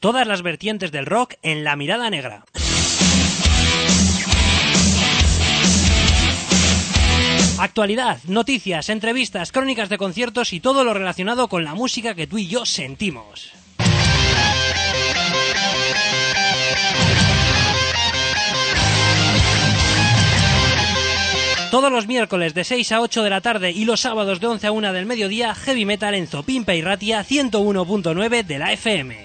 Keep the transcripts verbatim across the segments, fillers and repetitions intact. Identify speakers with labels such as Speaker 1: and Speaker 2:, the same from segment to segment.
Speaker 1: Todas las vertientes del rock en La Mirada Negra. Actualidad, noticias, entrevistas, crónicas de conciertos y todo lo relacionado con la música que tú y yo sentimos. Todos los miércoles de seis a ocho de la tarde y los sábados de once a una del mediodía, Heavy Metal en Zopimpe y Ratia ciento uno punto nueve de la F M.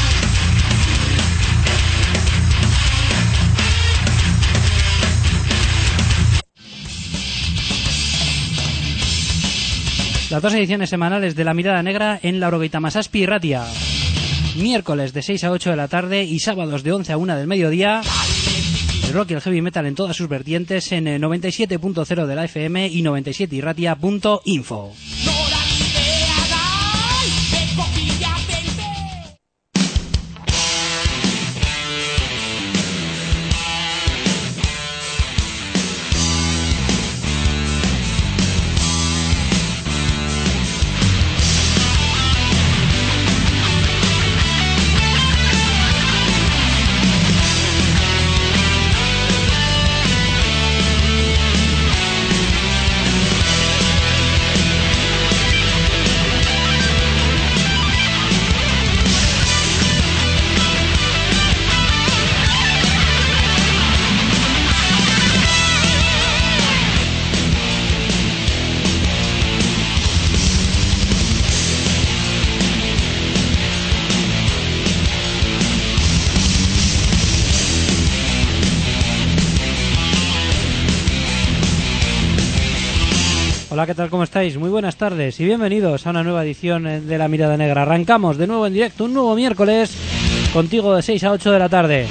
Speaker 1: Las dos ediciones semanales de La Mirada Negra en Laurogeita Masazpi y Ratia. Miércoles de seis a ocho de la tarde y sábados de once a una del mediodía. El rock y el heavy metal en todas sus vertientes en noventa y siete punto cero de la F M y noventa y siete irratia punto info. Hola, ¿qué tal? ¿Cómo estáis? Muy buenas tardes y bienvenidos a una nueva edición de La Mirada Negra. Arrancamos de nuevo en directo, un nuevo miércoles, contigo de seis a ocho de la tarde.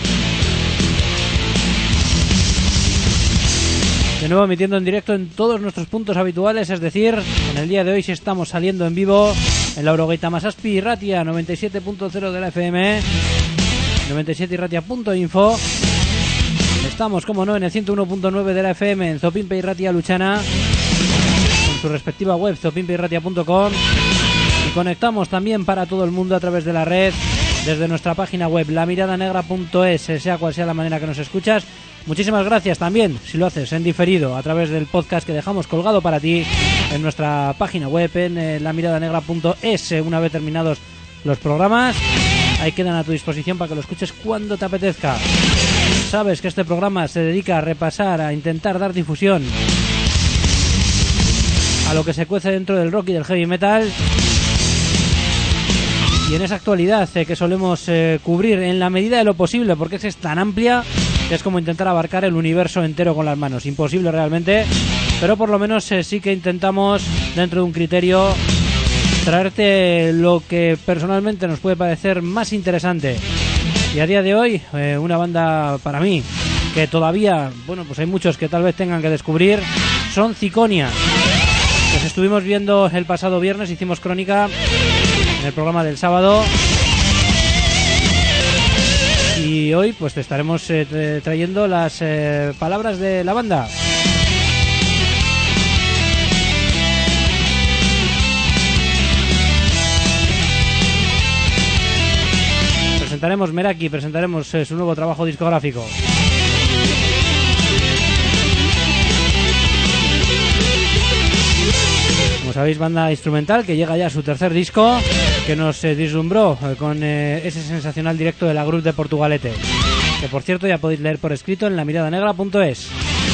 Speaker 1: De nuevo emitiendo en directo en todos nuestros puntos habituales, es decir, en el día de hoy sí estamos saliendo en vivo en Laurogeita Masazpi y Ratia, noventa y siete punto cero de la F M, noventa y siete irratia punto info. Estamos, como no, en el ciento uno punto nueve de la F M en Zopimpe y Ratia Luchana, su respectiva web zopimpe y ratia punto com, y conectamos también para todo el mundo a través de la red desde nuestra página web la mirada negra punto es, sea cual sea la manera que nos escuchas. Muchísimas gracias también si lo haces en diferido a través del podcast que dejamos colgado para ti en nuestra página web en eh, la mirada negra punto es. Una vez terminados los programas, ahí quedan a tu disposición para que lo escuches cuando te apetezca. Sabes que este programa se dedica a repasar, a intentar dar difusión a lo que se cuece dentro del rock y del heavy metal, y en esa actualidad eh, que solemos eh, cubrir en la medida de lo posible, porque es tan amplia que es como intentar abarcar el universo entero con las manos. Imposible realmente, pero por lo menos eh, sí que intentamos, dentro de un criterio, traerte lo que personalmente nos puede parecer más interesante. Y a día de hoy, eh, una banda para mí que todavía, bueno, pues hay muchos que tal vez tengan que descubrir, son Ziconia. Los estuvimos viendo el pasado viernes, hicimos crónica en el programa del sábado, y hoy pues te estaremos eh, trayendo las eh, palabras de la banda. Presentaremos Meraki, presentaremos eh, su nuevo trabajo discográfico. Como sabéis, banda instrumental que llega ya a su tercer disco, que nos eh, deslumbró eh, con eh, ese sensacional directo de la Group de Portugalete, que por cierto ya podéis leer por escrito en la mirada negra punto es.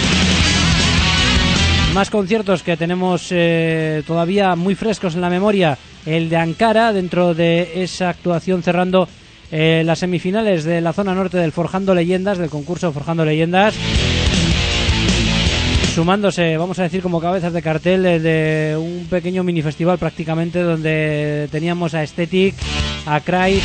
Speaker 1: Más conciertos que tenemos eh, todavía muy frescos en la memoria: el de Ankara, dentro de esa actuación cerrando eh, las semifinales de la zona norte del Forjando Leyendas, del concurso Forjando Leyendas, sumándose, vamos a decir, como cabezas de cartel de un pequeño mini festival prácticamente, donde teníamos a Aesthetic, a Cry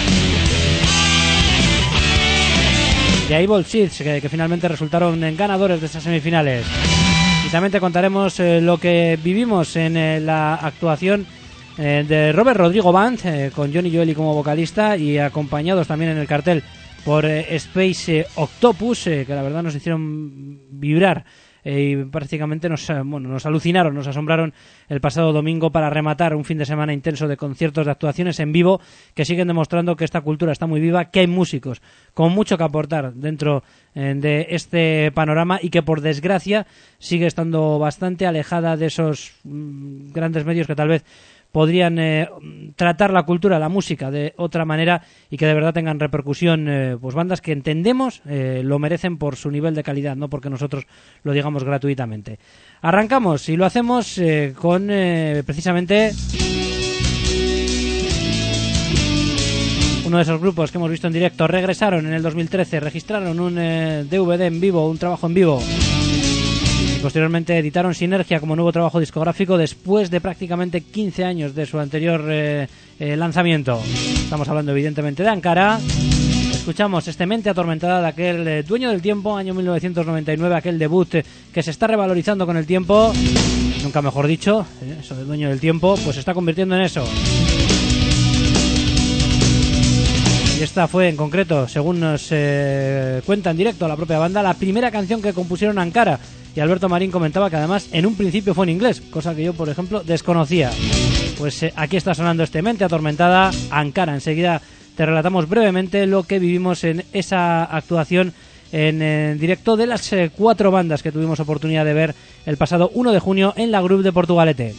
Speaker 1: y a Evil Seeds, que, que finalmente resultaron ganadores de esas semifinales. Y también te contaremos eh, lo que vivimos en eh, la actuación eh, de Robert Rodrigo Band, eh, con Johnny Joeli como vocalista y acompañados también en el cartel por eh, Space eh, Octopus, eh, que la verdad nos hicieron vibrar eh, y prácticamente nos, bueno, nos alucinaron, nos asombraron el pasado domingo para rematar un fin de semana intenso de conciertos, de actuaciones en vivo que siguen demostrando que esta cultura está muy viva, que hay músicos con mucho que aportar dentro eh, de este panorama y que por desgracia sigue estando bastante alejada de esos mmm, grandes medios que tal vez podrían eh, tratar la cultura, la música de otra manera y que de verdad tengan repercusión, eh, pues bandas que entendemos eh, lo merecen por su nivel de calidad, no porque nosotros lo digamos gratuitamente. Arrancamos y lo hacemos eh, con eh, precisamente uno de esos grupos que hemos visto en directo. Regresaron en el dos mil trece, registraron un eh, D V D en vivo, un trabajo en vivo. Posteriormente editaron Sinergia como nuevo trabajo discográfico después de prácticamente quince años de su anterior eh, eh, lanzamiento. Estamos hablando evidentemente de Ankara. Escuchamos este Mente Atormentada de aquel eh, Dueño del Tiempo, año mil novecientos noventa y nueve, aquel debut eh, que se está revalorizando con el tiempo, nunca mejor dicho, eh, eso de Dueño del Tiempo, pues se está convirtiendo en eso. Y esta fue en concreto, según nos eh, cuenta en directo la propia banda, la primera canción que compusieron Ankara. Y Alberto Marín comentaba que además en un principio fue en inglés, cosa que yo, por ejemplo, desconocía. Pues eh, aquí está sonando este Mente Atormentada, Ankara. Enseguida te relatamos brevemente lo que vivimos en esa actuación en, en directo de las eh, cuatro bandas que tuvimos oportunidad de ver el pasado uno de junio en la Group de Portugalete.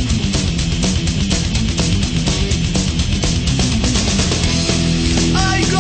Speaker 2: I go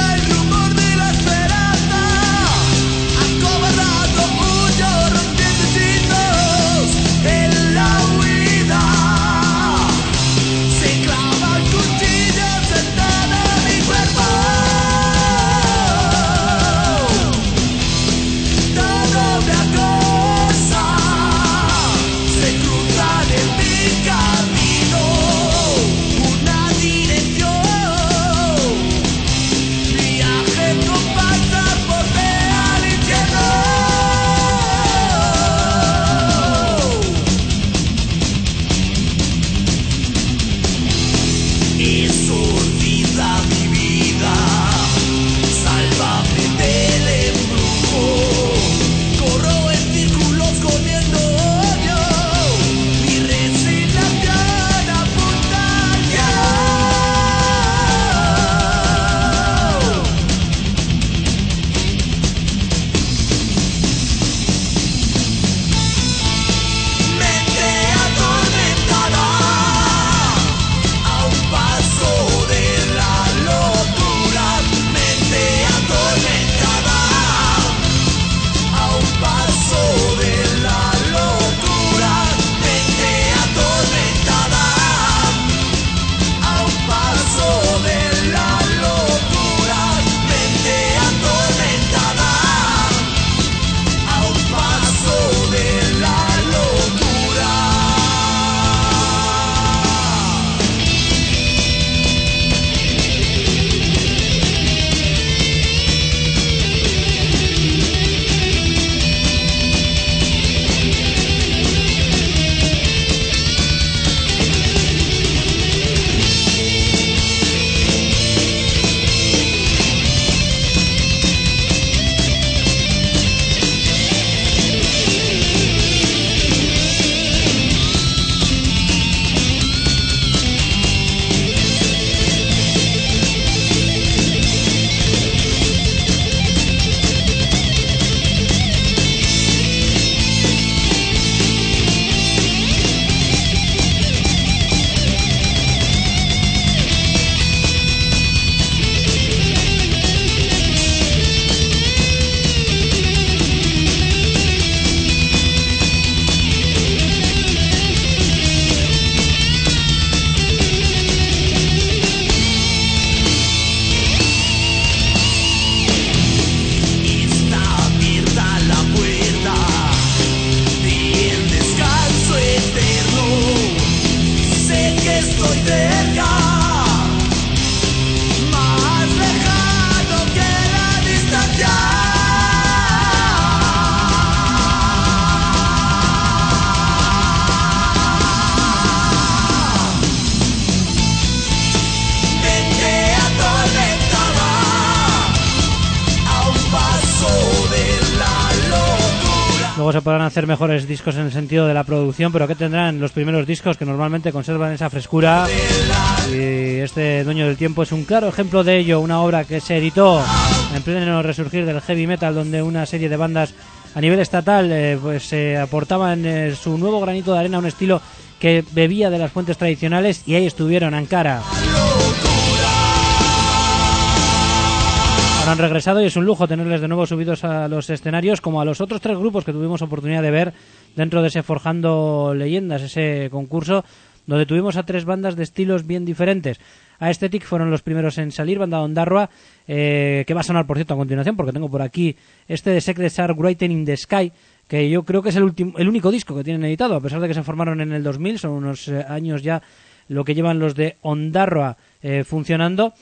Speaker 1: luego se podrán hacer mejores discos en el sentido de la producción, pero ¿qué tendrán los primeros discos que normalmente conservan esa frescura? Y este Dueño del Tiempo es un claro ejemplo de ello, una obra que se editó en pleno resurgir del heavy metal, donde una serie de bandas a nivel estatal eh, pues eh, aportaban eh, su nuevo granito de arena a un estilo que bebía de las fuentes tradicionales, y ahí estuvieron, Ankara. Ahora han regresado y es un lujo tenerles de nuevo subidos a los escenarios, como a los otros tres grupos que tuvimos oportunidad de ver dentro de ese Forjando Leyendas, ese concurso donde tuvimos a tres bandas de estilos bien diferentes. Aesthetic fueron los primeros en salir, banda Ondarroa, eh, que va a sonar, por cierto, a continuación, porque tengo por aquí este de Secrets Are Written in the Sky, que yo creo que es el, último, el único disco que tienen editado, a pesar de que se formaron en el dos mil, son unos eh, años ya lo que llevan los de Ondarroa eh, funcionando,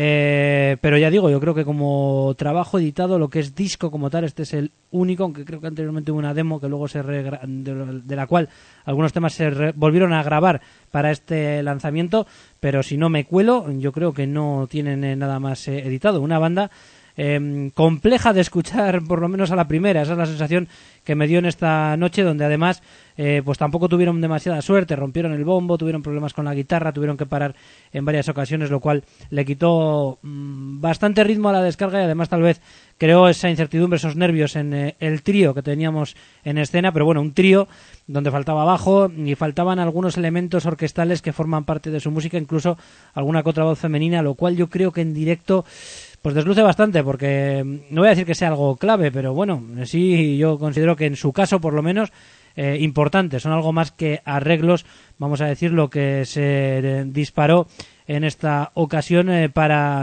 Speaker 1: eh, pero ya digo, yo creo que como trabajo editado, lo que es disco como tal, este es el único, aunque creo que anteriormente hubo una demo que luego se regra- de, de la cual algunos temas se re- volvieron a grabar para este lanzamiento, pero si no me cuelo, yo creo que no tienen eh, nada más eh, editado. Una banda eh, compleja de escuchar, por lo menos a la primera, esa es la sensación que me dio en esta noche, donde además eh, pues tampoco tuvieron demasiada suerte, rompieron el bombo, tuvieron problemas con la guitarra, tuvieron que parar en varias ocasiones, lo cual le quitó mmm, bastante ritmo a la descarga, y además tal vez creó esa incertidumbre, esos nervios en eh, el trío que teníamos en escena, pero bueno, un trío donde faltaba bajo y faltaban algunos elementos orquestales que forman parte de su música, incluso alguna que otra voz femenina, lo cual yo creo que en directo pues desluce bastante, porque no voy a decir que sea algo clave, pero bueno, sí, yo considero que en su caso, por lo menos, eh, importante, son algo más que arreglos, vamos a decir, lo que se eh, disparó en esta ocasión eh, para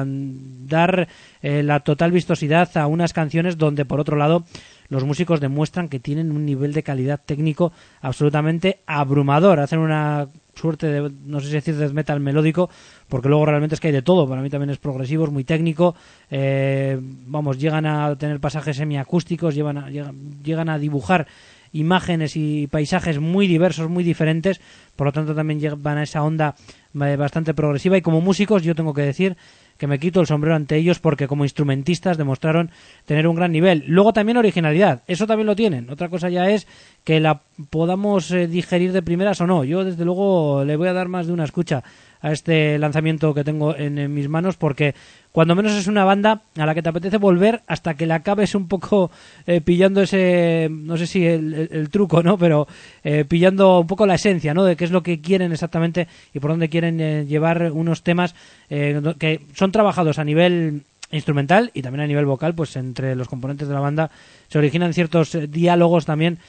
Speaker 1: dar eh, la total vistosidad a unas canciones donde, por otro lado, los músicos demuestran que tienen un nivel de calidad técnico absolutamente abrumador. Hacen una suerte de, no sé si decir death metal melódico, porque luego realmente es que hay de todo. Para mí también es progresivo, es muy técnico. Eh, vamos, llegan a tener pasajes semiacústicos, llegan a, llegan, llegan a dibujar imágenes y paisajes muy diversos, muy diferentes. Por lo tanto, también van a esa onda bastante progresiva. Y como músicos, yo tengo que decir que me quito el sombrero ante ellos, porque como instrumentistas demostraron tener un gran nivel. Luego también originalidad, eso también lo tienen. Otra cosa ya es que la podamos eh, digerir de primeras o no. Yo desde luego le voy a dar más de una escucha a este lanzamiento que tengo en, en mis manos, porque cuando menos es una banda a la que te apetece volver hasta que la acabes un poco eh, pillando ese, no sé si el, el, el truco, ¿no? Pero eh, pillando un poco la esencia, ¿no? De qué es lo que quieren exactamente y por dónde quieren eh, llevar unos temas eh, que son trabajados a nivel instrumental y también a nivel vocal, pues entre los componentes de la banda se originan ciertos eh, diálogos también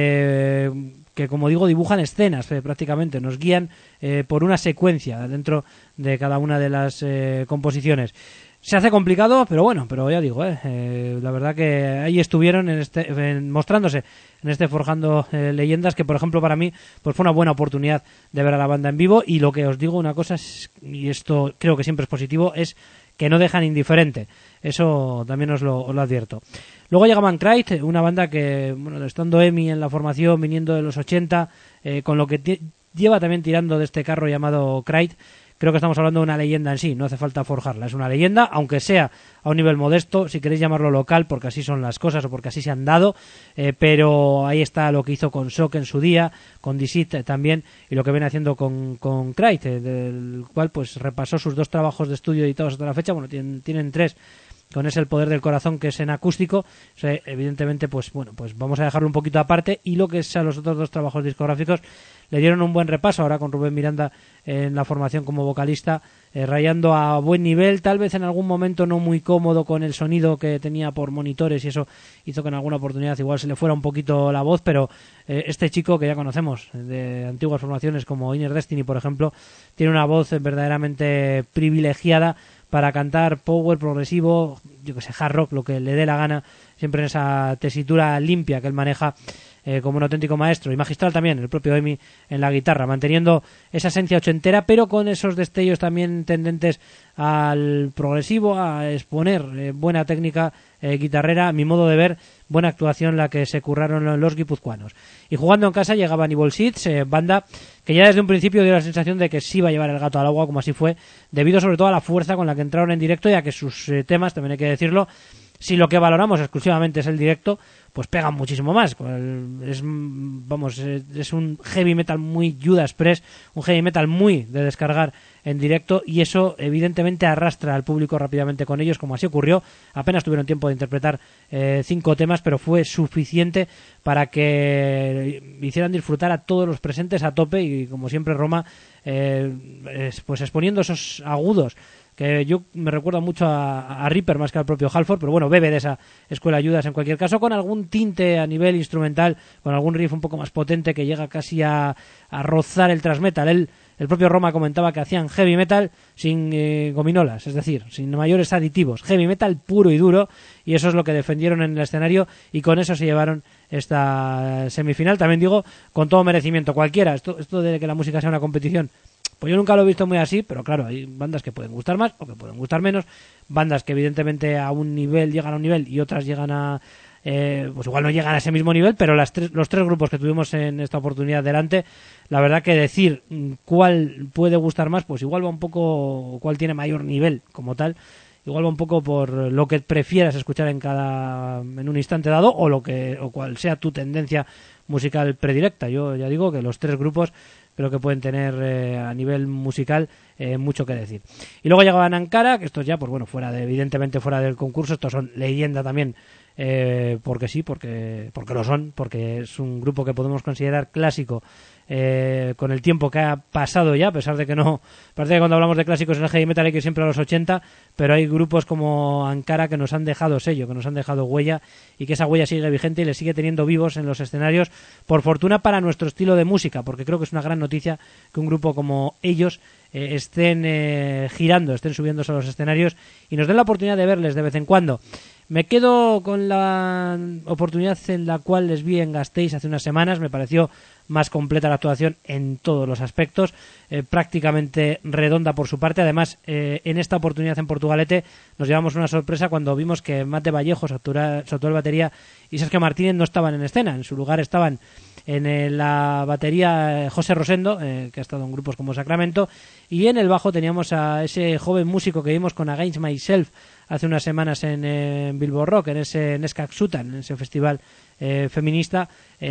Speaker 1: eh, que, como digo, dibujan escenas eh, prácticamente, nos guían eh, por una secuencia dentro de cada una de las eh, composiciones. Se hace complicado, pero bueno, pero ya digo, eh, eh, la verdad que ahí estuvieron en este, en, mostrándose en este Forjando eh, Leyendas, que por ejemplo para mí pues fue una buena oportunidad de ver a la banda en vivo. Y lo que os digo, una cosa es, y esto creo que siempre es positivo, es que no dejan indiferente. Eso también os lo, os lo advierto. Luego llega Mancrite, una banda que, bueno, estando Emi en la formación, viniendo de los ochenta, eh, con lo que t- lleva también tirando de este carro llamado Crite, creo que estamos hablando de una leyenda en sí, no hace falta forjarla. Es una leyenda, aunque sea a un nivel modesto, si queréis llamarlo local, porque así son las cosas o porque así se han dado, eh, pero ahí está lo que hizo con Shock en su día, con Deceit también, y lo que viene haciendo con, con Crite, eh, del cual pues repasó sus dos trabajos de estudio editados hasta la fecha. Bueno, tienen, tienen tres, con ese El Poder del Corazón, que es en acústico. O sea, evidentemente, pues bueno, pues vamos a dejarlo un poquito aparte, y lo que es a los otros dos trabajos discográficos le dieron un buen repaso, ahora con Rubén Miranda en la formación como vocalista, eh, rayando a buen nivel, tal vez en algún momento no muy cómodo con el sonido que tenía por monitores, y eso hizo que en alguna oportunidad igual se le fuera un poquito la voz, pero eh, este chico que ya conocemos de antiguas formaciones como Inner Destiny, por ejemplo, tiene una voz verdaderamente privilegiada para cantar power progresivo, yo que sé, hard rock, lo que le dé la gana, siempre en esa tesitura limpia que él maneja eh, como un auténtico maestro, y magistral también el propio Emi en la guitarra, manteniendo esa esencia ochentera, pero con esos destellos también tendentes al progresivo, a exponer eh, buena técnica eh, guitarrera, a mi modo de ver, buena actuación la que se curraron los guipuzcoanos. Y jugando en casa llegaban Evil Seeds, eh, banda que ya desde un principio dio la sensación de que sí iba a llevar el gato al agua, como así fue, debido sobre todo a la fuerza con la que entraron en directo, y a que sus eh, temas, también hay que decirlo, Si lo que valoramos exclusivamente es el directo, pues pegan muchísimo más. Es, vamos, es un heavy metal muy Judas Priest, un heavy metal muy de descargar en directo, y eso evidentemente arrastra al público rápidamente con ellos, como así ocurrió. Apenas tuvieron tiempo de interpretar eh, cinco temas, pero fue suficiente para que hicieran disfrutar a todos los presentes a tope, y como siempre Roma, eh, pues exponiendo esos agudos que yo me recuerdo mucho a, a Reaper más que al propio Halford, pero bueno, bebe de esa escuela Judas en cualquier caso, con algún tinte a nivel instrumental, con algún riff un poco más potente que llega casi a, a rozar el thrash metal. Él, el propio Roma comentaba que hacían heavy metal sin eh, gominolas, es decir, sin mayores aditivos, heavy metal puro y duro, y eso es lo que defendieron en el escenario, y con eso se llevaron esta semifinal. También digo, con todo merecimiento, cualquiera, esto, esto de que la música sea una competición, pues yo nunca lo he visto muy así, pero claro, hay bandas que pueden gustar más o que pueden gustar menos, bandas que evidentemente a un nivel llegan a un nivel y otras llegan a, eh, pues igual no llegan a ese mismo nivel, pero las tres, los tres grupos que tuvimos en esta oportunidad delante, la verdad que decir cuál puede gustar más, pues igual va un poco, cuál tiene mayor nivel como tal, igual va un poco por lo que prefieras escuchar en cada, en un instante dado, o lo que, o cual sea tu tendencia musical predilecta. Yo ya digo que los tres grupos creo que pueden tener eh, a nivel musical eh, mucho que decir. Y luego llegaban Ankara, que estos ya, pues bueno, fuera de, evidentemente fuera del concurso, estos son leyenda también, eh, porque sí, porque, porque lo son, porque es un grupo que podemos considerar clásico eh, con el tiempo que ha pasado ya, a pesar de que no, parece que cuando hablamos de clásicos en el heavy metal hay que ir siempre a los ochenta, pero hay grupos como Ankara que nos han dejado sello, que nos han dejado huella, y que esa huella sigue vigente y les sigue teniendo vivos en los escenarios, por fortuna para nuestro estilo de música, porque creo que es una gran noticia que un grupo como ellos eh, estén eh, girando, estén subiéndose a los escenarios y nos den la oportunidad de verles de vez en cuando. Me quedo con la oportunidad en la cual les vi en Gasteiz hace unas semanas. Me pareció más completa la actuación en todos los aspectos, eh, prácticamente redonda por su parte. Además, eh, en esta oportunidad en Portugalete nos llevamos una sorpresa cuando vimos que Mate Vallejo, su actual batería, y Sergio Martínez no estaban en escena. En su lugar estaban en eh, la batería eh, José Rosendo, eh, que ha estado en grupos como Sacramento, y en el bajo teníamos a ese joven músico que vimos con Against Myself hace unas semanas en, en Bilbo Rock, en ese Neskak Sutan, en ese festival eh, feminista.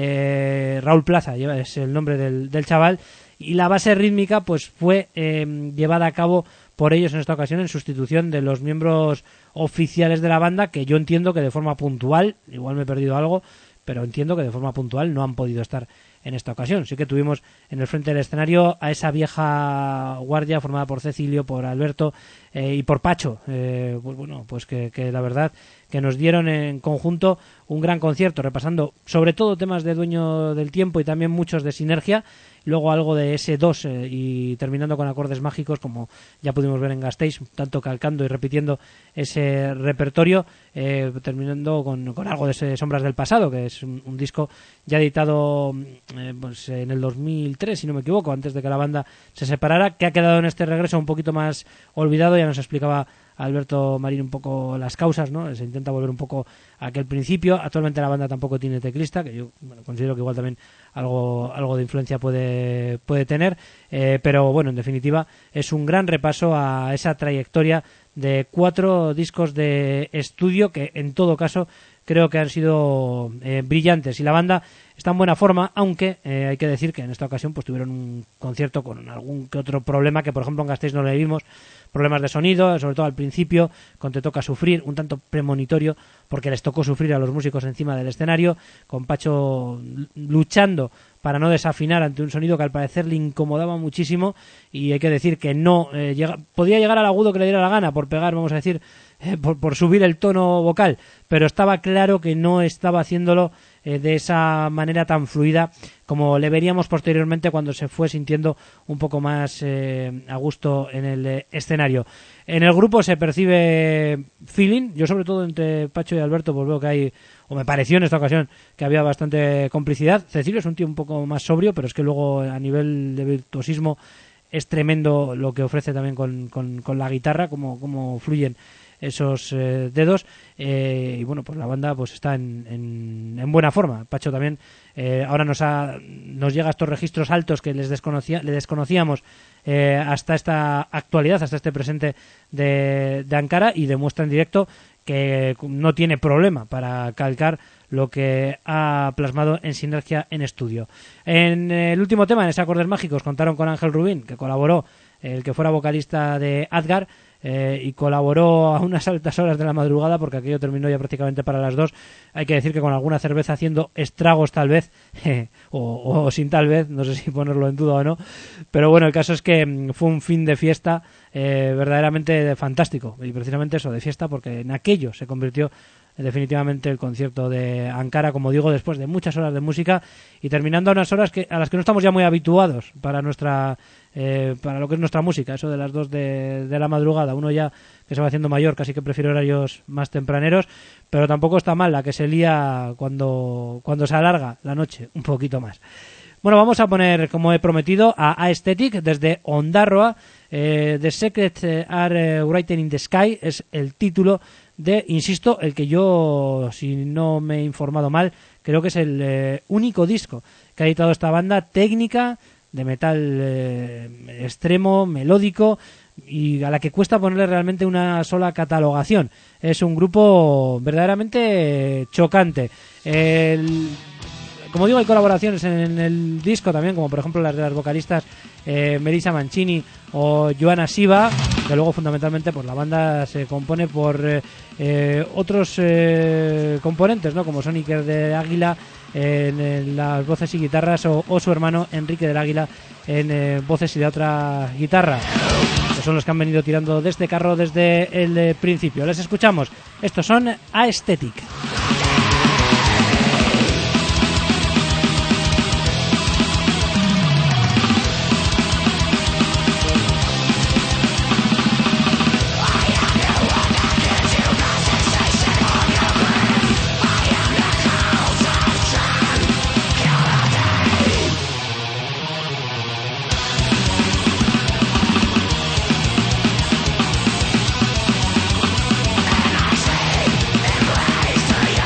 Speaker 1: eh, Raúl Plaza lleva, es el nombre del, del chaval, y la base rítmica pues fue eh, llevada a cabo por ellos en esta ocasión en sustitución de los miembros oficiales de la banda, que yo entiendo que de forma puntual, igual me he perdido algo, pero entiendo que de forma puntual no han podido estar en esta ocasión. Sí que tuvimos en el frente del escenario a esa vieja guardia formada por Cecilio, por Alberto eh, y por Pacho, eh, pues bueno, pues que, que la verdad que nos dieron en conjunto un gran concierto, repasando sobre todo temas de Dueño del Tiempo y también muchos de Sinergia, luego algo de ese dos eh, y terminando con acordes mágicos, como ya pudimos ver en Gasteiz, tanto calcando y repitiendo ese repertorio, eh, terminando con, con algo de ese Sombras del Pasado, que es un, un disco ya editado eh, pues en el dos mil tres, si no me equivoco, antes de que la banda se separara, que ha quedado en este regreso un poquito más olvidado. Ya nos explicaba Alberto Marín un poco las causas, ¿no? Se intenta volver un poco a aquel principio. Actualmente la banda tampoco tiene teclista, que yo bueno, considero que igual también algo algo de influencia puede puede tener, eh, pero bueno, en definitiva es un gran repaso a esa trayectoria de cuatro discos de estudio que en todo caso creo que han sido eh, brillantes, y la banda está en buena forma, aunque eh, hay que decir que en esta ocasión pues tuvieron un concierto con algún que otro problema que por ejemplo en Gasteiz no le vimos, problemas de sonido, sobre todo al principio, con Te Toca Sufrir, un tanto premonitorio porque les tocó sufrir a los músicos encima del escenario, con Pacho luchando para no desafinar ante un sonido que al parecer le incomodaba muchísimo, y hay que decir que no eh, llega, podía llegar al agudo que le diera la gana por pegar, vamos a decir, eh, por, por subir el tono vocal, pero estaba claro que no estaba haciéndolo eh, de esa manera tan fluida como le veríamos posteriormente cuando se fue sintiendo un poco más eh, a gusto en el eh, escenario. En el grupo se percibe feeling, yo sobre todo entre Pacho y Alberto pues veo que hay, o me pareció en esta ocasión que había bastante complicidad. Cecilio es un tío un poco más sobrio, pero es que luego a nivel de virtuosismo es tremendo lo que ofrece también con, con, con la guitarra, como, como fluyen esos eh, dedos, eh, y bueno, pues la banda pues está en, en, en buena forma. Pacho también eh, ahora nos ha, nos llega a estos registros altos que les desconocía, le desconocíamos eh, hasta esta actualidad, hasta este presente de, de Ankara, y demuestra en directo que no tiene problema para calcar lo que ha plasmado en Sinergia en estudio. En el último tema, en ese Acordes Mágicos, contaron con Ángel Rubín, que colaboró, el que fuera vocalista de Adgar, eh, y colaboró a unas altas horas de la madrugada, porque aquello terminó ya prácticamente para las dos. Hay que decir que con alguna cerveza haciendo estragos tal vez, o, o sin tal vez, no sé si ponerlo en duda o no, pero bueno, el caso es que fue un fin de fiesta eh, verdaderamente fantástico, y precisamente eso, de fiesta, porque en aquello se convirtió definitivamente el concierto de Ankara, como digo, después de muchas horas de música y terminando a unas horas que a las que no estamos ya muy habituados para nuestra eh, para lo que es nuestra música, eso de las dos de, de la madrugada. Uno ya que se va haciendo mayor, casi que prefiere horarios más tempraneros, pero tampoco está mal la que se lía cuando, cuando se alarga la noche un poquito más. Bueno, vamos a poner, como he prometido, a Aesthetic desde Ondarroa. eh, The Secret Are Written in the Sky es el título de, insisto, el que yo, si no me he informado mal, creo que es el eh, único disco que ha editado esta banda técnica de metal eh, extremo, melódico, y a la que cuesta ponerle realmente una sola catalogación. Es un grupo verdaderamente chocante. El... Como digo, hay colaboraciones en el disco también, como por ejemplo las de las vocalistas eh, Melissa Mancini o Joanna Siva, que luego fundamentalmente pues la banda se compone por eh, eh, otros eh, componentes, ¿no? Como Sonic de Águila en, en las voces y guitarras, o, o su hermano Enrique del Águila en eh, voces y de otra guitarra. Que son los que han venido tirando de este carro desde el eh, principio. Les escuchamos. Estos son Aesthetic.
Speaker 2: I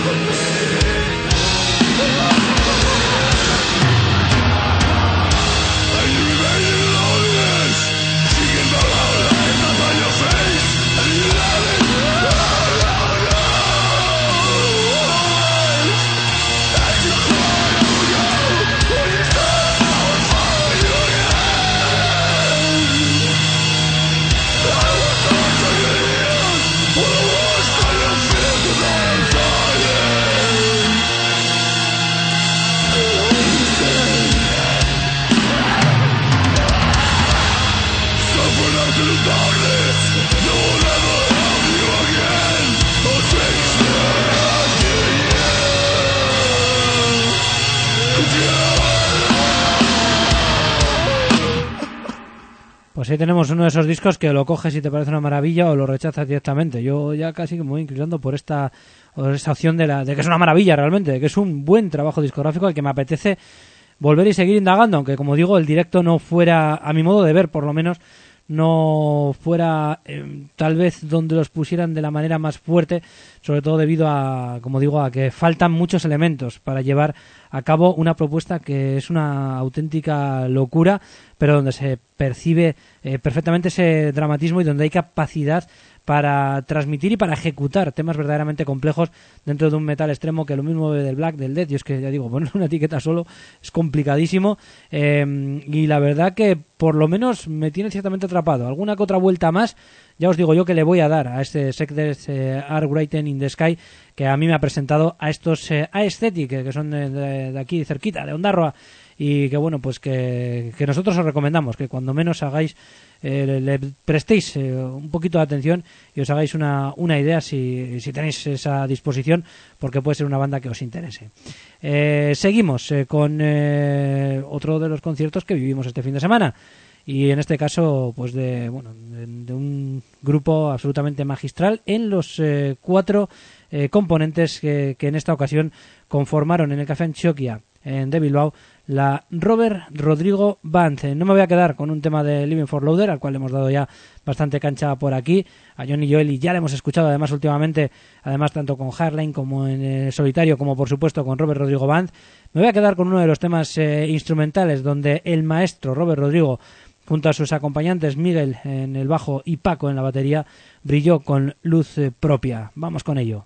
Speaker 1: Pues ahí tenemos uno de esos discos que lo coges y te parece una maravilla o lo rechazas directamente. Yo ya casi me voy inclinando por esta, por esta opción de, la, de que es una maravilla realmente, de que es un buen trabajo discográfico al que me apetece volver y seguir indagando, aunque como digo, el directo no fuera, a mi modo de ver por lo menos, no fuera eh, tal vez donde los pusieran de la manera más fuerte, sobre todo debido a, como digo, a que faltan muchos elementos para llevar a cabo una propuesta que es una auténtica locura, pero donde se percibe eh, perfectamente ese dramatismo y donde hay capacidad para transmitir y para ejecutar temas verdaderamente complejos dentro de un metal extremo, que lo mismo del black, del death, y es que ya digo, poner una etiqueta solo es complicadísimo, eh, y la verdad que por lo menos me tiene ciertamente atrapado. Alguna que otra vuelta más ya os digo yo que le voy a dar a este Secret eh, Are Written in the Sky, que a mí me ha presentado a estos eh, Aesthetic, que son de, de, de aquí cerquita, de Ondarroa, y que bueno, pues que, que nosotros os recomendamos que cuando menos hagáis, eh, le, le prestéis eh, un poquito de atención y os hagáis una, una idea si, si tenéis esa disposición, porque puede ser una banda que os interese. Eh, seguimos eh, con eh, otro de los conciertos que vivimos este fin de semana, y en este caso pues de bueno de, de un grupo absolutamente magistral en los eh, cuatro eh, componentes que, que en esta ocasión conformaron en el Café Antioquia en de Bilbao la Robert Rodrigo Band. No me voy a quedar con un tema de Living for Lauder, al cual le hemos dado ya bastante cancha por aquí. A Johnny Joel y ya le hemos escuchado además últimamente, además tanto con Hardline como en eh, solitario, como por supuesto con Robert Rodrigo Band. Me voy a quedar con uno de los temas eh, instrumentales donde el maestro Robert Rodrigo, junto a sus acompañantes Miguel en el bajo y Paco en la batería, brilló con luz eh, propia. Vamos con ello.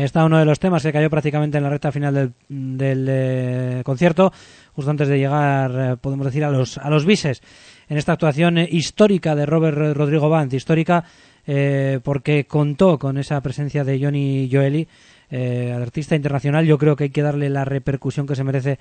Speaker 1: está uno de los temas que cayó prácticamente en la recta final del, del eh, concierto, justo antes de llegar, eh, podemos decir, a los, a los bises, en esta actuación eh, histórica de Robert Rodrigo Band, histórica eh, porque contó con esa presencia de Johnny Gioeli, eh, artista internacional. Yo creo que hay que darle la repercusión que se merece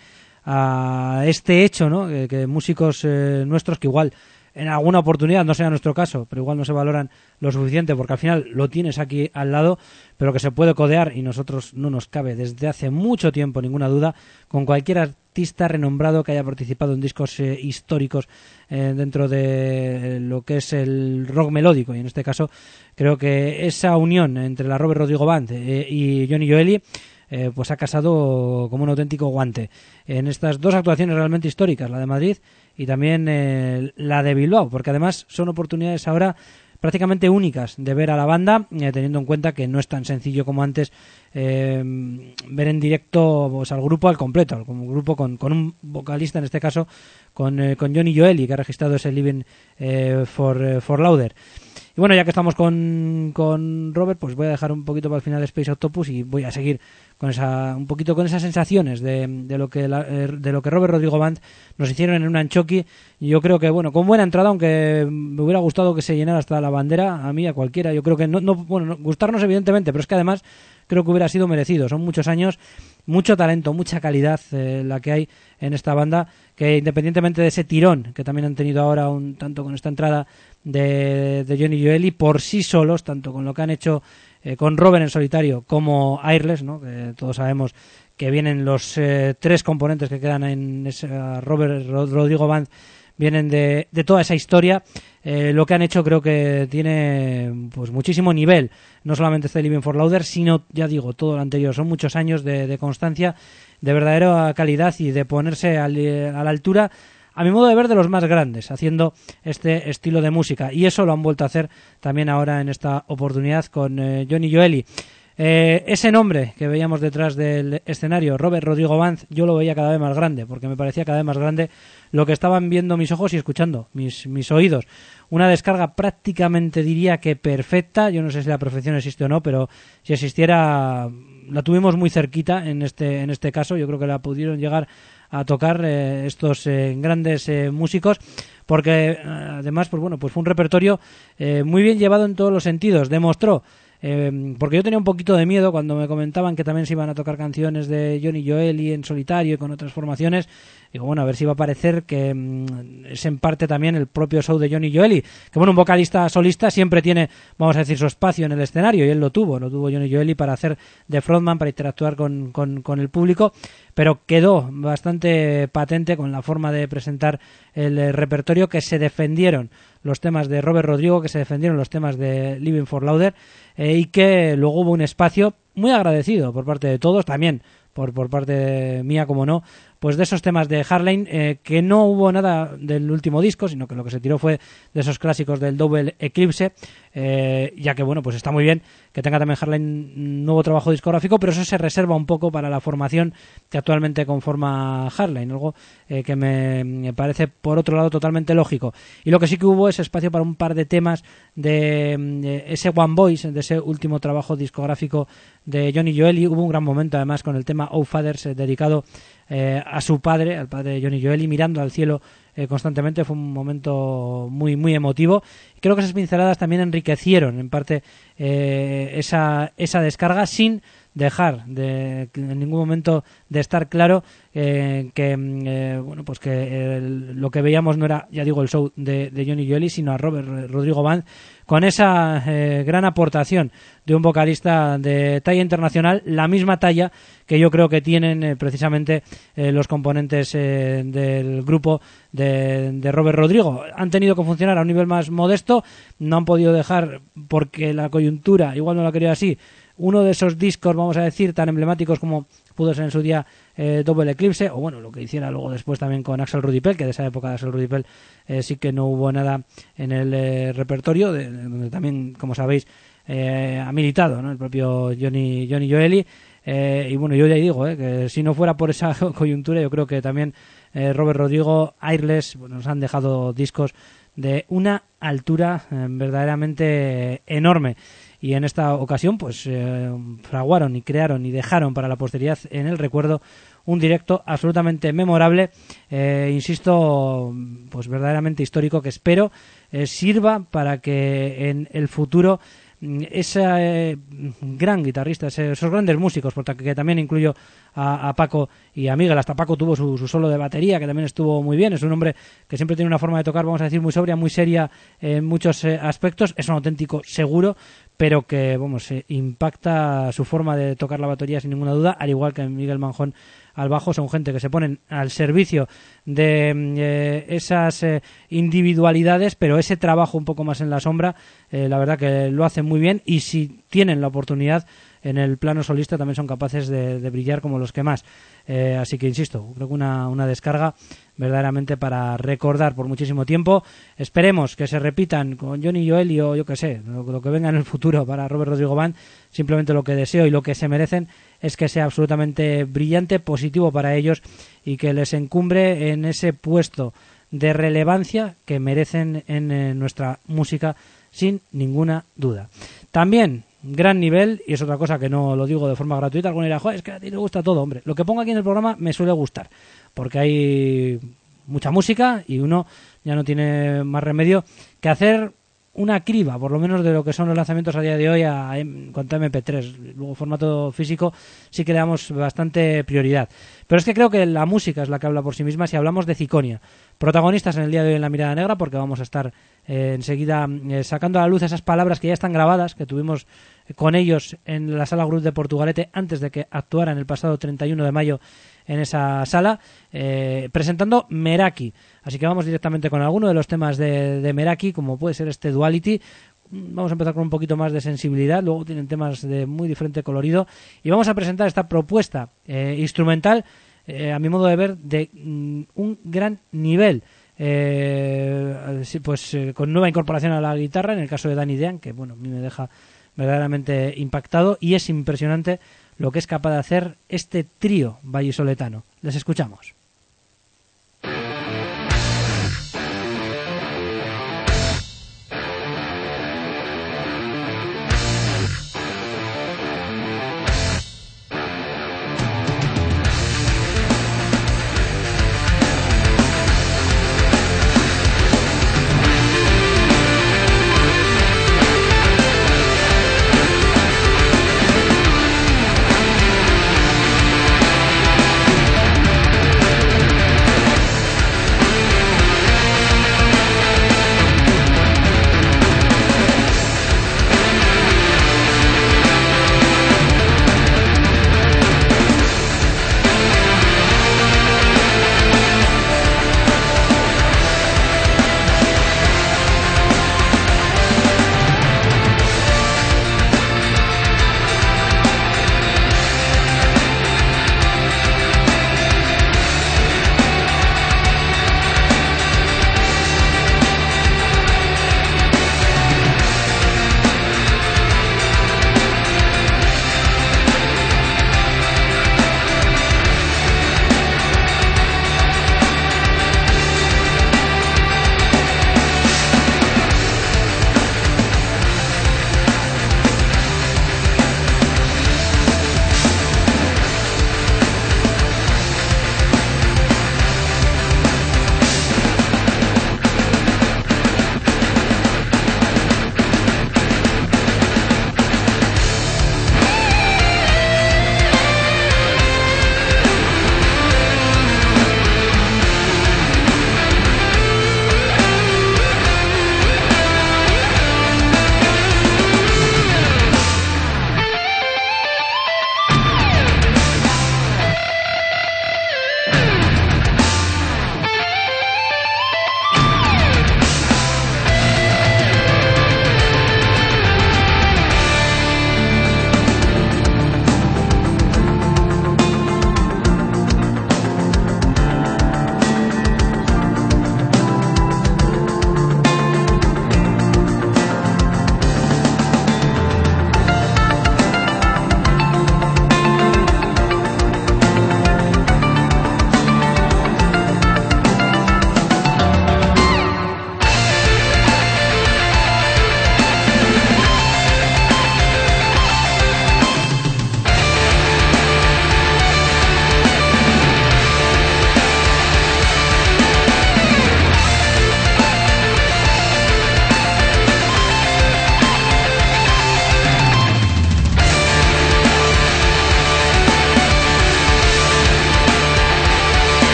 Speaker 1: a este hecho, ¿no? Que, que músicos eh, nuestros que igual en alguna oportunidad, no sea nuestro caso, pero igual no se valoran lo suficiente porque al final lo tienes aquí al lado, pero que se puede codear, y nosotros no nos cabe desde hace mucho tiempo ninguna duda, con cualquier artista renombrado que haya participado en discos eh, históricos eh, dentro de lo que es el rock melódico, y en este caso creo que esa unión entre la Robert Rodrigo Band eh, y Johnny Gioeli Eh, pues ha casado como un auténtico guante en estas dos actuaciones realmente históricas, la de Madrid y también eh, la de Bilbao, porque además son oportunidades ahora prácticamente únicas de ver a la banda, eh, teniendo en cuenta que no es tan sencillo como antes eh, ver en directo pues, al grupo al completo, como grupo con, con un vocalista, en este caso con, eh, con Johnny Gioeli, que ha registrado ese Living eh, for, eh, for Lauder. Y bueno, ya que estamos con, con Robert, pues voy a dejar un poquito para el final de Space Octopus y voy a seguir con esa un poquito con esas sensaciones de, de lo que la, de lo que Robert Rodrigo Band nos hicieron en un Anchoqui. Y yo creo que, bueno, con buena entrada, aunque me hubiera gustado que se llenara hasta la bandera, a mí, a cualquiera. Yo creo que, no, no bueno, no, gustarnos evidentemente, pero es que además creo que hubiera sido merecido. Son muchos años, mucho talento, mucha calidad eh, la que hay en esta banda, que independientemente de ese tirón que también han tenido ahora un tanto con esta entrada de, de Johnny Gioeli, por sí solos, tanto con lo que han hecho eh, con Robert en solitario como Airless, ¿no? Que todos sabemos que vienen los eh, tres componentes que quedan en esa Robert Rodrigo Band, vienen de, de toda esa historia. Eh, lo que han hecho creo que tiene pues muchísimo nivel, no solamente este Living for Lauder, sino, ya digo, todo lo anterior. Son muchos años de, de constancia, de verdadera calidad y de ponerse al, a la altura, a mi modo de ver, de los más grandes, haciendo este estilo de música. Y eso lo han vuelto a hacer también ahora en esta oportunidad con eh, Johnny Gioeli. Eh, ese nombre que veíamos detrás del escenario, Robert Rodrigo Band, yo lo veía cada vez más grande, porque me parecía cada vez más grande lo que estaban viendo mis ojos y escuchando mis, mis oídos. Una descarga prácticamente, diría que perfecta. Yo no sé si la perfección existe o no, pero si existiera, la tuvimos muy cerquita en este, en este caso. Yo creo que la pudieron llegar a tocar eh, estos eh, grandes eh, músicos, porque eh, además pues bueno, pues fue un repertorio eh, muy bien llevado en todos los sentidos. Demostró, eh, porque yo tenía un poquito de miedo cuando me comentaban que también se iban a tocar canciones de Johnny Gioeli en solitario y con otras formaciones. Digo, bueno, a ver si va a parecer que mmm, es en parte también el propio show de Johnny Gioeli, que bueno, un vocalista solista siempre tiene, vamos a decir, su espacio en el escenario, y él lo tuvo, lo tuvo Johnny Gioeli para hacer de frontman, para interactuar con, con, con el público, pero quedó bastante patente con la forma de presentar el eh, repertorio, que se defendieron los temas de Robert Rodrigo, que se defendieron los temas de Living for Lauder, eh, y que luego hubo un espacio muy agradecido por parte de todos, también por, por parte mía, como no, pues de esos temas de Hardline, eh, que no hubo nada del último disco, sino que lo que se tiró fue de esos clásicos del Double Eclipse, eh, ya que bueno, pues está muy bien que tenga también Hardline un nuevo trabajo discográfico, pero eso se reserva un poco para la formación que actualmente conforma Hardline, algo eh, que me, me parece por otro lado totalmente lógico. Y lo que sí que hubo es espacio para un par de temas de, de ese One Voice, de ese último trabajo discográfico de Johnny Gioeli. Hubo un gran momento además con el tema Oh Fathers, eh, dedicado eh, a su padre, al padre de Johnny Gioeli, mirando al cielo eh, constantemente. Fue un momento muy muy emotivo. Creo que esas pinceladas también enriquecieron en parte eh, esa, esa descarga, sin dejar de en ningún momento de estar claro eh, que eh, bueno pues que eh, lo que veíamos no era, ya digo, el show de, de Johnny Gioeli, sino a Robert Rodrigo Band, con esa eh, gran aportación de un vocalista de talla internacional, la misma talla que yo creo que tienen eh, precisamente eh, los componentes eh, del grupo de, de Robert Rodrigo. Han tenido que funcionar a un nivel más modesto, no han podido dejar, porque la coyuntura igual no la quería así, uno de esos discos, vamos a decir, tan emblemáticos como pudo ser en su día eh, Double Eclipse, o bueno, lo que hiciera luego después también con Axel Rudi Pell, que de esa época de Axel Rudi Pell eh, sí que no hubo nada en el eh, repertorio, de, de, donde también, como sabéis, eh, ha militado, ¿no?, el propio Johnny, Johnny Gioeli. Eh, y bueno, yo ya digo eh, que si no fuera por esa coyuntura, yo creo que también eh, Robert Rodrigo, Airless, bueno, nos han dejado discos de una altura eh, verdaderamente enorme. y en esta ocasión pues eh, fraguaron y crearon y dejaron para la posteridad en el recuerdo un directo absolutamente memorable, eh, insisto, pues verdaderamente histórico, que espero eh, sirva para que en el futuro ese eh, gran guitarrista, ese, esos grandes músicos, porque que también incluyo a, a Paco y a Miguel, hasta Paco tuvo su, su solo de batería, que también estuvo muy bien, es un hombre que siempre tiene una forma de tocar, vamos a decir, muy sobria, muy seria en muchos eh, aspectos, es un auténtico seguro, pero que, vamos, eh, impacta su forma de tocar la batería sin ninguna duda, al igual que Miguel Manjón al bajo. Son gente que se ponen al servicio de eh, esas eh, individualidades, pero ese trabajo un poco más en la sombra, eh, la verdad que lo hacen muy bien, y si tienen la oportunidad en el plano solista también son capaces de, de brillar como los que más. Eh, así que insisto, creo que una, una descarga verdaderamente para recordar por muchísimo tiempo. Esperemos que se repitan con Johnny Joel o yo que sé, lo, lo que venga en el futuro para Robert Rodrigo Band. Simplemente lo que deseo y lo que se merecen es que sea absolutamente brillante, positivo para ellos, y que les encumbre en ese puesto de relevancia que merecen en, en nuestra música sin ninguna duda. También gran nivel, y es otra cosa que no lo digo de forma gratuita. Alguno dirá, joder, es que a ti te gusta todo, hombre. Lo que pongo aquí en el programa me suele gustar, porque hay mucha música y uno ya no tiene más remedio que hacer una criba, por lo menos de lo que son los lanzamientos a día de hoy a, a, en cuanto a eme pe tres. Luego formato físico sí que le damos bastante prioridad. Pero es que creo que la música es la que habla por sí misma si hablamos de Ziconia. Protagonistas en el día de hoy en La Mirada Negra, porque vamos a estar eh, enseguida eh, sacando a la luz esas palabras que ya están grabadas, que tuvimos con ellos en la Sala Group de Portugalete antes de que actuaran el pasado treinta y uno de mayo en esa sala, eh, presentando Meraki. Así que vamos directamente con alguno de los temas de, de Meraki, como puede ser este Duality. Vamos a empezar con un poquito más de sensibilidad, luego tienen temas de muy diferente colorido, y vamos a presentar esta propuesta eh, instrumental, eh, a mi modo de ver, de mm, un gran nivel. Eh, pues eh, con nueva incorporación a la guitarra, en el caso de Danny Dean, que bueno, a mí me deja verdaderamente impactado, y es impresionante lo que es capaz de hacer este trío vallisoletano. Les escuchamos.
Speaker 2: We'll be right back.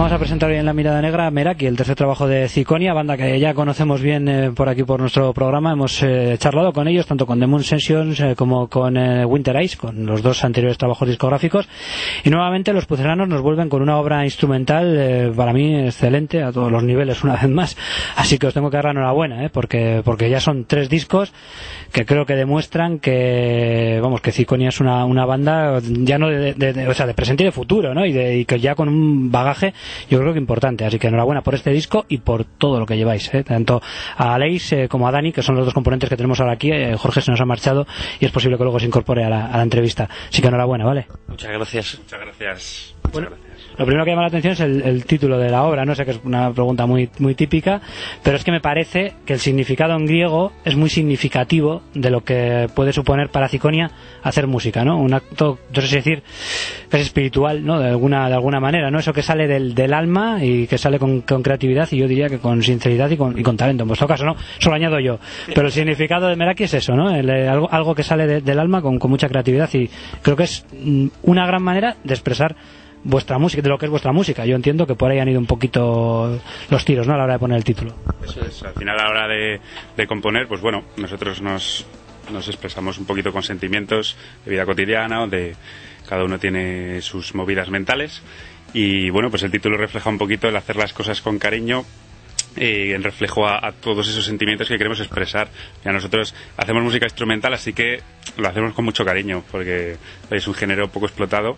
Speaker 1: Vamos a presentar hoy en La Mirada Negra Meraki, el tercer trabajo de Ziconia, banda que ya conocemos bien eh, por aquí por nuestro programa. Hemos eh, charlado con ellos, tanto con The Moon Sessions eh, como con eh, Winter Ice, con los dos anteriores trabajos discográficos. Y nuevamente los pucelanos nos vuelven con una obra instrumental, eh, para mí excelente, a todos los niveles una vez más. Así que os tengo que dar la enhorabuena, eh, porque, porque ya son tres discos que creo que demuestran que, vamos, que Ziconia es una, una banda ya no de, de, de, o sea, de presente y de futuro, ¿no? Y, de, y que ya con un bagaje, yo creo que importante. Así que enhorabuena por este disco y por todo lo que lleváis, ¿eh? Tanto a Aleix eh, como a Dani, que son los dos componentes que tenemos ahora aquí. eh, Jorge se nos ha marchado y es posible que luego se incorpore a la, a la entrevista. Así que enhorabuena, ¿vale?
Speaker 2: Muchas gracias.
Speaker 3: Muchas gracias. Muchas
Speaker 1: bueno,
Speaker 3: gracias.
Speaker 1: Lo primero que llama la atención es el, el título de la obra. No sé, que es una pregunta muy, muy típica, pero es que me parece que el significado en griego es muy significativo de lo que puede suponer para Ziconia hacer música, ¿no? Un acto, no sé si decir, que es espiritual, ¿no? De alguna, de alguna manera, ¿no? Eso que sale del, del alma y que sale con, con creatividad, y yo diría que con sinceridad y con, y con talento. En vuestro caso, ¿no? Eso lo añado yo. Pero el significado de Meraki es eso, ¿no? El, eh, algo, algo que sale de, del alma con, con mucha creatividad, y creo que es mm, una gran manera de expresar vuestra música, de lo que es vuestra música. Yo entiendo que por ahí han ido un poquito los tiros, ¿no? A la hora de poner el título.
Speaker 3: Eso es. Al final, a la hora de, de componer, pues bueno, nosotros nos, nos expresamos un poquito con sentimientos de vida cotidiana, de cada uno tiene sus movidas mentales, y bueno, pues el título refleja un poquito el hacer las cosas con cariño, eh, en reflejo a, a todos esos sentimientos que queremos expresar. Ya nosotros hacemos música instrumental, así que lo hacemos con mucho cariño, porque es un género poco explotado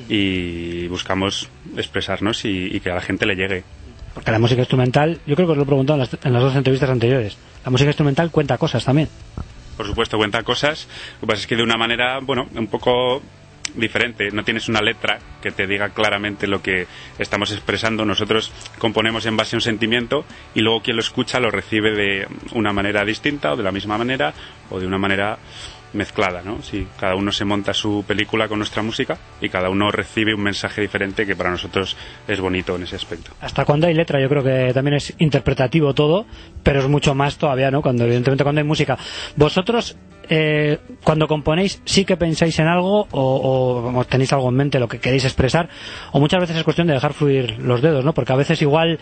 Speaker 3: y buscamos expresarnos y, y que a la gente le llegue.
Speaker 1: Porque la música instrumental, yo creo que os lo he preguntado en las, en las dos entrevistas anteriores, la música instrumental cuenta cosas también.
Speaker 3: Por supuesto, cuenta cosas. Lo que pasa es que de una manera, bueno, un poco diferente. No tienes una letra que te diga claramente lo que estamos expresando. Nosotros componemos en base a un sentimiento, y luego quien lo escucha lo recibe de una manera distinta, o de la misma manera, o de una manera mezclada, ¿no? Sí, cada uno se monta su película con nuestra música y cada uno recibe un mensaje diferente, que para nosotros es bonito en ese aspecto.
Speaker 1: Hasta cuando hay letra, yo creo que también es interpretativo todo, pero es mucho más todavía, ¿no? Cuando, evidentemente, cuando hay música. Vosotros, eh, cuando componéis, ¿sí que pensáis en algo o, o tenéis algo en mente, lo que queréis expresar? O muchas veces es cuestión de dejar fluir los dedos, ¿no? Porque a veces igual,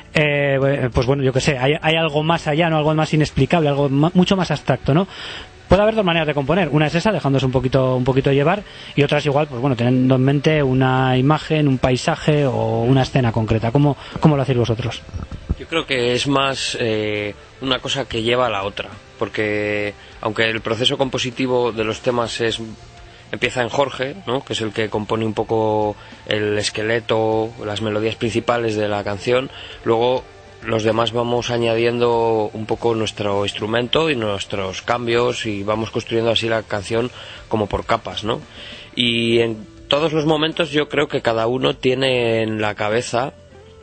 Speaker 1: eh, pues bueno, yo qué sé, hay, hay algo más allá, ¿no? Algo más inexplicable, algo ma- mucho más abstracto, ¿no? Puede haber dos maneras de componer. Una es esa, dejándose un poquito un poquito llevar, y otra es igual, pues bueno, teniendo en mente una imagen, un paisaje o una escena concreta. ¿Cómo, cómo lo hacéis vosotros?
Speaker 2: Yo creo que es más eh, una cosa que lleva a la otra, porque aunque el proceso compositivo de los temas es empieza en Jorge, ¿no? Que es el que compone un poco el esqueleto, las melodías principales de la canción, luego los demás vamos añadiendo un poco nuestro instrumento y nuestros cambios, y vamos construyendo así la canción como por capas, ¿no? Y en todos los momentos yo creo que cada uno tiene en la cabeza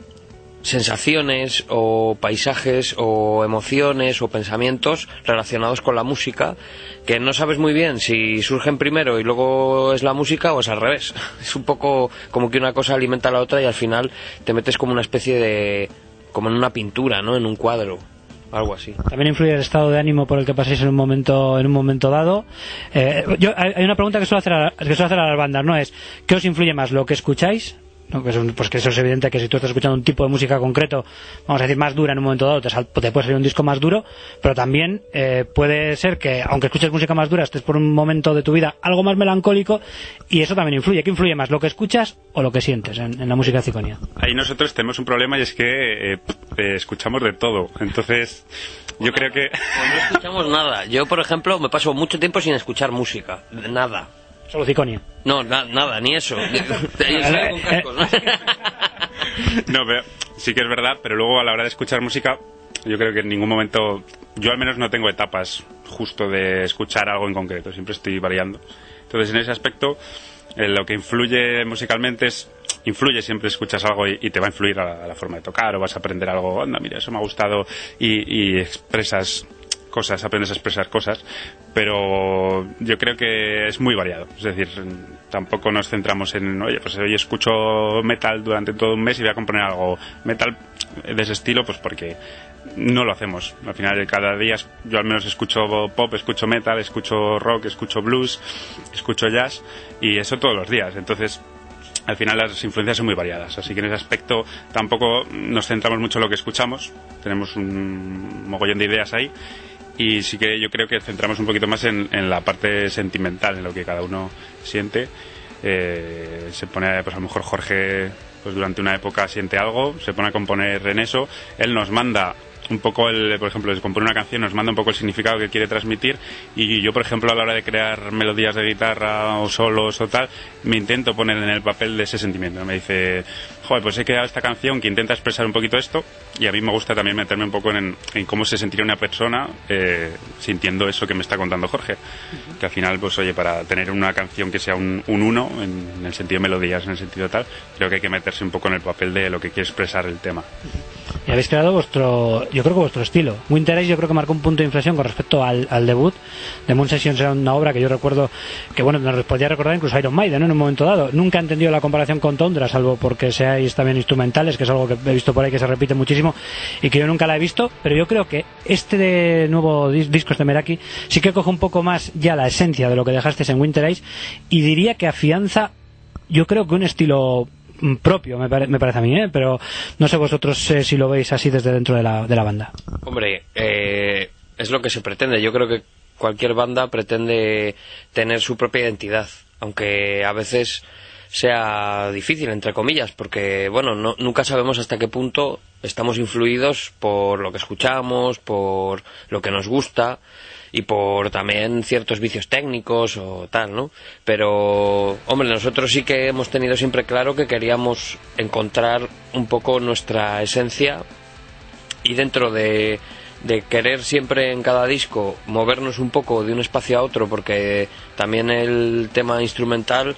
Speaker 2: sensaciones o paisajes o emociones o pensamientos relacionados con la música, que no sabes muy bien si surgen primero y luego es la música, o es al revés. Es un poco como que una cosa alimenta a la otra, y al final te metes como una especie de, como en una pintura, ¿no? En un cuadro, algo así.
Speaker 1: También influye el estado de ánimo por el que paséis en un momento en un momento dado. Eh, yo, hay una pregunta que suelo hacer a, que suelo hacer a las bandas, ¿no? Es, ¿qué os influye más, lo que escucháis? ¿No? Que es un, pues que eso es evidente, que si tú estás escuchando un tipo de música concreto, vamos a decir más dura en un momento dado, te, sal, te puede salir un disco más duro, pero también eh, puede ser que, aunque escuches música más dura, estés por un momento de tu vida algo más melancólico, y eso también influye. ¿Qué influye más, lo que escuchas o lo que sientes en, en la música de Ziconia?
Speaker 3: Ahí nosotros tenemos un problema, y es que eh, eh, escuchamos de todo. Entonces, yo
Speaker 2: bueno,
Speaker 3: creo que...
Speaker 2: Pues no escuchamos nada. Yo, por ejemplo, me paso mucho tiempo sin escuchar música. Nada.
Speaker 1: Solo Ziconia.
Speaker 2: No, na- nada, ni eso. Con cascos, ¿no?
Speaker 3: No, pero sí que es verdad, pero luego a la hora de escuchar música, yo creo que en ningún momento, yo al menos no tengo etapas justo de escuchar algo en concreto, siempre estoy variando. Entonces, en ese aspecto, eh, lo que influye musicalmente es, influye, siempre escuchas algo y, y te va a influir a la, a la forma de tocar, o vas a aprender algo, anda, mira, eso me ha gustado, y, y expresas cosas, aprendes a expresar cosas, pero yo creo que es muy variado. Es decir, tampoco nos centramos en, oye, pues hoy escucho metal durante todo un mes y voy a componer algo metal de ese estilo, pues porque no lo hacemos. Al final, cada día yo al menos escucho pop, escucho metal, escucho rock, escucho blues, escucho jazz, y eso todos los días. Entonces, al final las influencias son muy variadas, así que en ese aspecto tampoco nos centramos mucho en lo que escuchamos, tenemos un mogollón de ideas ahí, y sí que yo creo que centramos un poquito más en, en la parte sentimental, en lo que cada uno siente. Eh, se pone, pues a lo mejor Jorge, pues durante una época siente algo, se pone a componer en eso, él nos manda un poco, el, por ejemplo, se compone una canción, nos manda un poco el significado que quiere transmitir, y yo, por ejemplo, a la hora de crear melodías de guitarra o solos o tal, me intento poner en el papel de ese sentimiento. Me dice, joder, pues he creado esta canción que intenta expresar un poquito esto, y a mí me gusta también meterme un poco en, en cómo se sentiría una persona eh, sintiendo eso que me está contando Jorge. Uh-huh. Que al final, pues oye, para tener una canción que sea un, un uno, en, en el sentido de melodías, en el sentido tal, creo que hay que meterse un poco en el papel de lo que quiere expresar el tema.
Speaker 1: Uh-huh. Y habéis creado vuestro, yo creo que vuestro estilo. Winter Age yo creo que marcó un punto de inflexión con respecto al, al debut. The Moon Sessions era una obra que yo recuerdo que, bueno, nos podía recordar incluso Iron Maiden, ¿no? En un momento dado. Nunca he entendido la comparación con Tundra, salvo porque seáis también instrumentales, que es algo que he visto por ahí que se repite muchísimo y que yo nunca la he visto, pero yo creo que este nuevo dis- disco de Meraki sí que coge un poco más ya la esencia de lo que dejasteis en Winter Age, y diría que afianza, yo creo que un estilo propio, me, pare, me parece a mí, ¿eh? Pero no sé vosotros eh, si lo veis así desde dentro de la, de la banda.
Speaker 2: Hombre, eh, es lo que se pretende. Yo creo que cualquier banda pretende tener su propia identidad, aunque a veces sea difícil, entre comillas, porque, bueno, no, nunca sabemos hasta qué punto estamos influidos por lo que escuchamos, por lo que nos gusta, y por también ciertos vicios técnicos o tal, ¿no? Pero, hombre, nosotros sí que hemos tenido siempre claro que queríamos encontrar un poco nuestra esencia, y dentro de, de querer siempre en cada disco movernos un poco de un espacio a otro, porque también el tema instrumental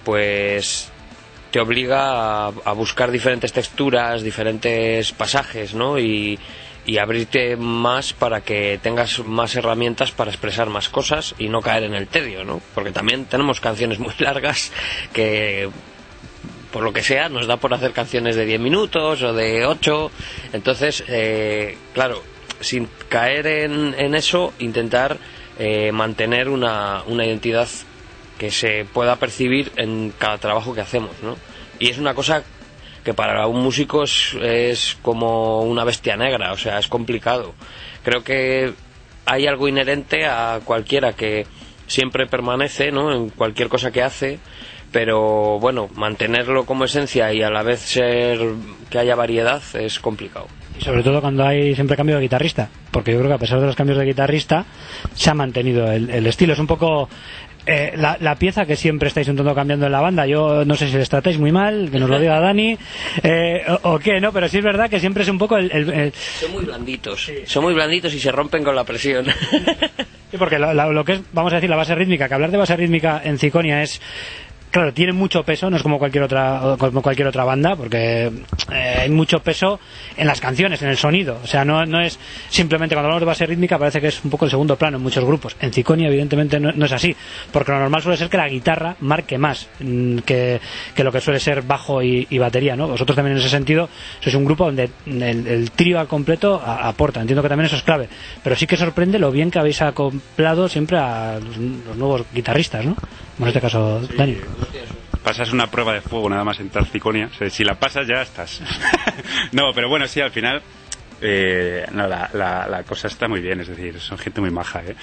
Speaker 2: pues te obliga a, a buscar diferentes texturas, diferentes pasajes, ¿no? Y y abrirte más para que tengas más herramientas para expresar más cosas y no caer en el tedio, ¿no? Porque también tenemos canciones muy largas que, por lo que sea, nos da por hacer canciones de diez minutos o de ocho. Entonces, eh, claro, sin caer en, en eso, intentar eh, mantener una, una identidad que se pueda percibir en cada trabajo que hacemos, ¿no? Y es una cosa que para un músico es, es como una bestia negra, o sea, es complicado. Creo que hay algo inherente a cualquiera que siempre permanece, ¿no?, en cualquier cosa que hace, pero bueno, mantenerlo como esencia y a la vez ser que haya variedad es complicado.
Speaker 1: Y sobre todo cuando hay siempre cambio de guitarrista, porque yo creo que a pesar de los cambios de guitarrista se ha mantenido el, el estilo. Es un poco Eh, la, la pieza que siempre estáis intentando cambiando en la banda. Yo no sé si les tratáis muy mal, que nos lo diga Dani, eh, o, o qué, ¿no? Pero sí es verdad que siempre es un poco el... el, el...
Speaker 2: Son muy blanditos, sí. Son muy blanditos y se rompen con la presión.
Speaker 1: Sí, porque lo, lo, lo que es, vamos a decir, la base rítmica, que hablar de base rítmica en Ciconia es... Claro, tiene mucho peso, no es como cualquier otra como cualquier otra banda, porque eh, hay mucho peso en las canciones, en el sonido. O sea, no, no es simplemente, cuando hablamos de base rítmica parece que es un poco el segundo plano en muchos grupos. En Ciconia evidentemente no, no es así, porque lo normal suele ser que la guitarra marque más mmm, que, que lo que suele ser bajo y, y batería, ¿no? Vosotros también en ese sentido sois un grupo donde el, el trío al completo a, aporta. Entiendo que también eso es clave, pero sí que sorprende lo bien que habéis acoplado siempre a los, los nuevos guitarristas, ¿no? En este caso, sí. Dani.
Speaker 3: Pasas una prueba de fuego nada más entrar Ciconia. O sea, si la pasas ya estás. No, pero bueno, sí, al final eh, no, la, la, la cosa está muy bien. Es decir, son gente muy maja, ¿eh?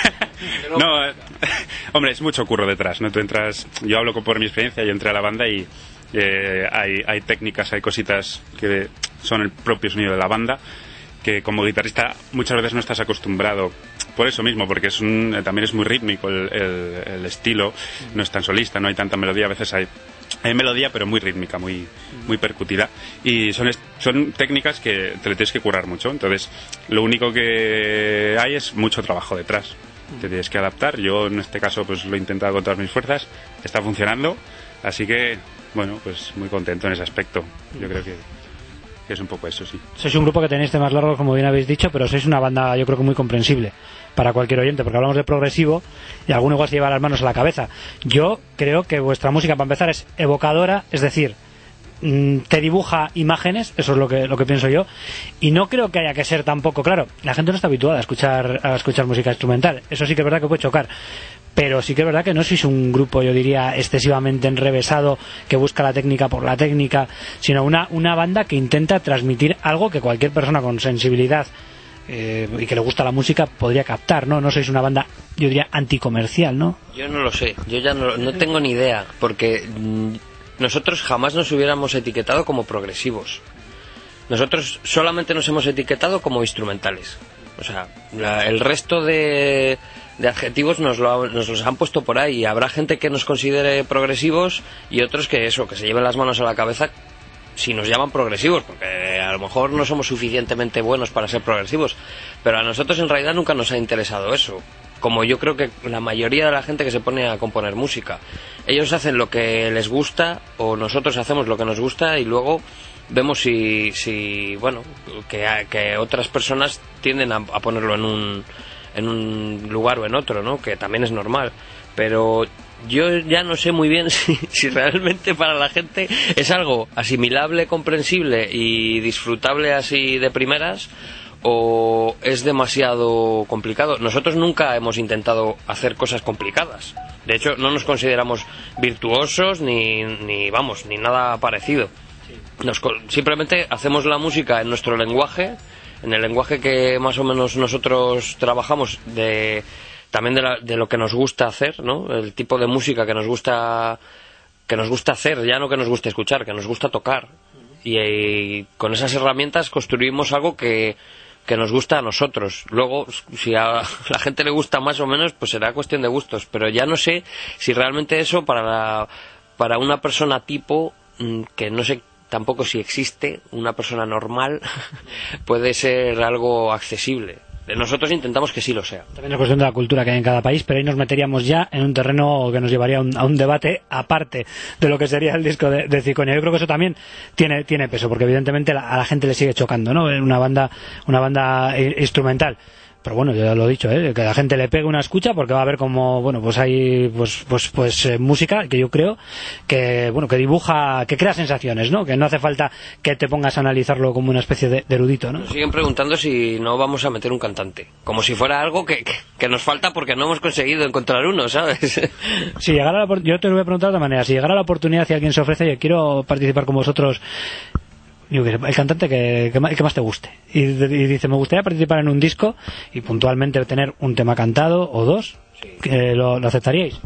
Speaker 3: No, eh, hombre, es mucho curro detrás, ¿no? Tú entras, yo hablo por mi experiencia, yo entré a la banda y eh, hay, hay técnicas, hay cositas que son el propio sonido de la banda, que como guitarrista muchas veces no estás acostumbrado. Por eso mismo, porque es un, también es muy rítmico el, el, el estilo, no es tan solista, no hay tanta melodía, a veces hay, hay melodía pero muy rítmica, muy, muy percutida, y son, son técnicas que te le tienes que currar mucho. Entonces lo único que hay es mucho trabajo detrás, te tienes que adaptar. Yo en este caso pues lo he intentado con todas mis fuerzas, está funcionando, así que bueno, pues muy contento en ese aspecto. Yo creo que que es un poco eso, sí.
Speaker 1: Sois un grupo que tenéis temas largos, como bien habéis dicho, pero sois una banda, yo creo que muy comprensible para cualquier oyente, porque hablamos de progresivo y alguno igual se lleva las manos a la cabeza. Yo creo que vuestra música, para empezar, es evocadora, es decir, mmm, te dibuja imágenes, eso es lo que lo que pienso yo, y no creo que haya que ser tampoco, claro, la gente no está habituada a escuchar a escuchar música instrumental, eso sí que es verdad que puede chocar, pero sí que es verdad que no sois un grupo, yo diría, excesivamente enrevesado que busca la técnica por la técnica, sino una, una banda que intenta transmitir algo que cualquier persona con sensibilidad eh, y que le gusta la música podría captar, ¿no? No sois una banda, yo diría, anticomercial, ¿no?
Speaker 2: Yo no lo sé, yo ya no, no tengo ni idea, porque mmm, nosotros jamás nos hubiéramos etiquetado como progresivos. Nosotros solamente nos hemos etiquetado como instrumentales. O sea, la, el resto de, de adjetivos nos, lo, nos los han puesto por ahí. Y habrá gente que nos considere progresivos y otros que eso, que se lleven las manos a la cabeza si nos llaman progresivos, porque a lo mejor no somos suficientemente buenos para ser progresivos. Pero a nosotros en realidad nunca nos ha interesado eso. Como yo creo que la mayoría de la gente que se pone a componer música. Ellos hacen lo que les gusta o nosotros hacemos lo que nos gusta y luego vemos si, si bueno, que, que otras personas tienden a, a ponerlo en un, en un lugar o en otro, ¿no? Que también es normal. Pero yo ya no sé muy bien si, si realmente para la gente es algo asimilable, comprensible y disfrutable así de primeras, o es demasiado complicado. Nosotros nunca hemos intentado hacer cosas complicadas. De hecho, no nos consideramos virtuosos ni, ni vamos, ni nada parecido. Nos, simplemente hacemos la música en nuestro lenguaje, en el lenguaje que más o menos nosotros trabajamos, de también de, la, de lo que nos gusta hacer, ¿no? El tipo de música que nos gusta que nos gusta hacer, ya no que nos guste escuchar, que nos gusta tocar. Y, y con esas herramientas construimos algo que que nos gusta a nosotros. Luego, si a la gente le gusta más o menos, pues será cuestión de gustos. Pero ya no sé si realmente eso para la, para una persona tipo, que no sé tampoco si existe, una persona normal, puede ser algo accesible. Nosotros intentamos que sí lo sea.
Speaker 1: También es cuestión de la cultura que hay en cada país, pero ahí nos meteríamos ya en un terreno que nos llevaría a un, a un debate aparte de lo que sería el disco de, de Ciconia. Yo creo que eso también tiene, tiene peso, porque evidentemente la, a la gente le sigue chocando, ¿no? Una banda, una banda instrumental. Pero bueno, ya lo he dicho, ¿eh? Que la gente le pegue una escucha, porque va a ver como, bueno, pues hay pues pues pues eh, música que yo creo que, bueno, que dibuja, que crea sensaciones, ¿no? Que no hace falta que te pongas a analizarlo como una especie de, de erudito, ¿no?
Speaker 2: Nos siguen preguntando si no vamos a meter un cantante, como si fuera algo que, que, que nos falta porque no hemos conseguido encontrar uno, ¿sabes?
Speaker 1: Si llegara la, yo te lo voy a preguntar de otra manera, si llegara la oportunidad y alguien se ofrece y quiero participar con vosotros, digo, el cantante que, que, que más te guste, y, y dice, me gustaría participar en un disco y puntualmente tener un tema cantado o dos, sí. ¿Que lo, lo aceptaríais?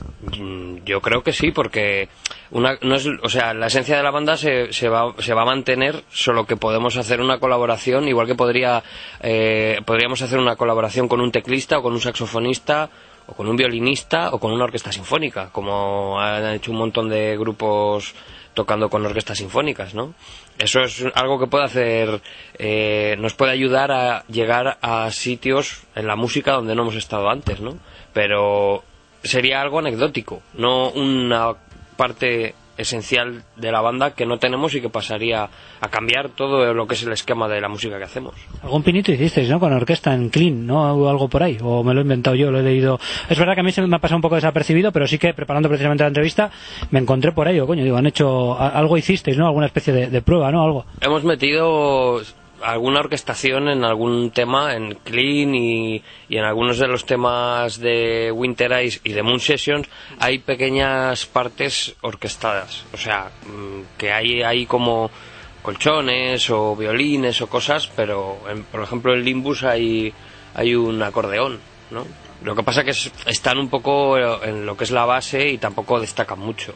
Speaker 2: Yo creo que sí, porque una, no es, o sea, la esencia de la banda se, se, va, se va a mantener, solo que podemos hacer una colaboración, igual que podría eh, podríamos hacer una colaboración con un teclista o con un saxofonista o con un violinista o con una orquesta sinfónica, como han hecho un montón de grupos tocando con orquestas sinfónicas, ¿no? Eso es algo que puede hacer, eh, nos puede ayudar a llegar a sitios en la música donde no hemos estado antes, ¿no? Pero sería algo anecdótico, no una parte esencial de la banda que no tenemos y que pasaría a cambiar todo lo que es el esquema de la música que hacemos.
Speaker 1: Algún pinito hicisteis, ¿no? Con orquesta en Clean, ¿no? O algo por ahí, o me lo he inventado yo, lo he leído. Es verdad que a mí se me ha pasado un poco desapercibido, pero sí que preparando precisamente la entrevista me encontré por ahí, o coño, digo, han hecho, algo hicisteis, ¿no? Alguna especie de, de prueba, ¿no? Algo.
Speaker 2: Hemos metido alguna orquestación en algún tema, en Clean y, y en algunos de los temas de Winter Ice y de Moon Sessions hay pequeñas partes orquestadas, o sea, que hay, hay como colchones o violines o cosas, pero en, por ejemplo en Limbus hay, hay un acordeón, ¿no? Lo que pasa que es, están un poco en lo que es la base y tampoco destacan mucho.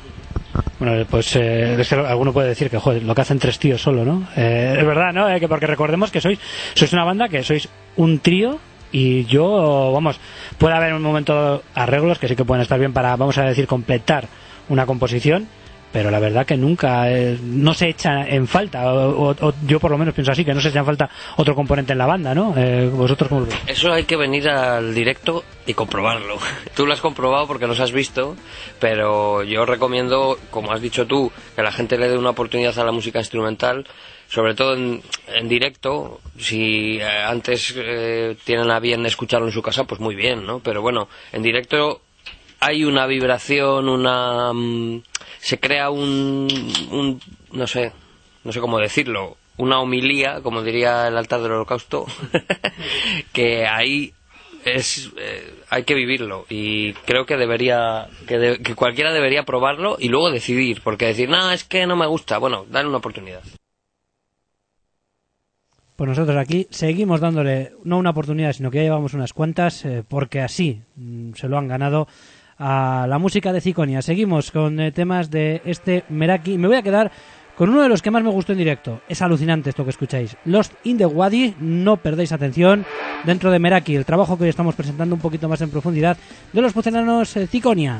Speaker 1: Bueno, pues eh, es que alguno puede decir que, joder, lo que hacen tres tíos solo, ¿no? Eh, es verdad, ¿no? Eh, que porque recordemos que sois sois una banda, que sois un trío, y yo, vamos, puede haber en un momento arreglos que sí que pueden estar bien para, vamos a decir, completar una composición, pero la verdad que nunca, eh, no se echa en falta, o, o, o yo por lo menos pienso así, que no se echa en falta otro componente en la banda, ¿no? Eh, ¿Vosotros cómo lo veis?
Speaker 2: Eso hay que venir al directo y comprobarlo. Tú lo has comprobado porque nos has visto, pero yo recomiendo, como has dicho tú, que la gente le dé una oportunidad a la música instrumental, sobre todo en, en directo. Si eh, antes eh, tienen a bien escucharlo en su casa, pues muy bien, ¿no? Pero bueno, en directo hay una vibración, una... Um, se crea un, un... no sé, no sé cómo decirlo, una homilía, como diría el altar del holocausto, que ahí es eh, hay que vivirlo y creo que debería que, de, que cualquiera debería probarlo y luego decidir, porque decir, no, es que no me gusta, bueno, dale una oportunidad.
Speaker 1: Pues nosotros aquí seguimos dándole no una oportunidad, sino que ya llevamos unas cuantas, eh, porque así mm, se lo han ganado a la música de Ziconia. Seguimos con eh, temas de este Meraki. Me voy a quedar con uno de los que más me gustó en directo. Es alucinante esto que escucháis. Lost in the Wadi, no perdéis atención. Dentro de Meraki, el trabajo que hoy estamos presentando un poquito más en profundidad de los pucelanos eh, Ziconia.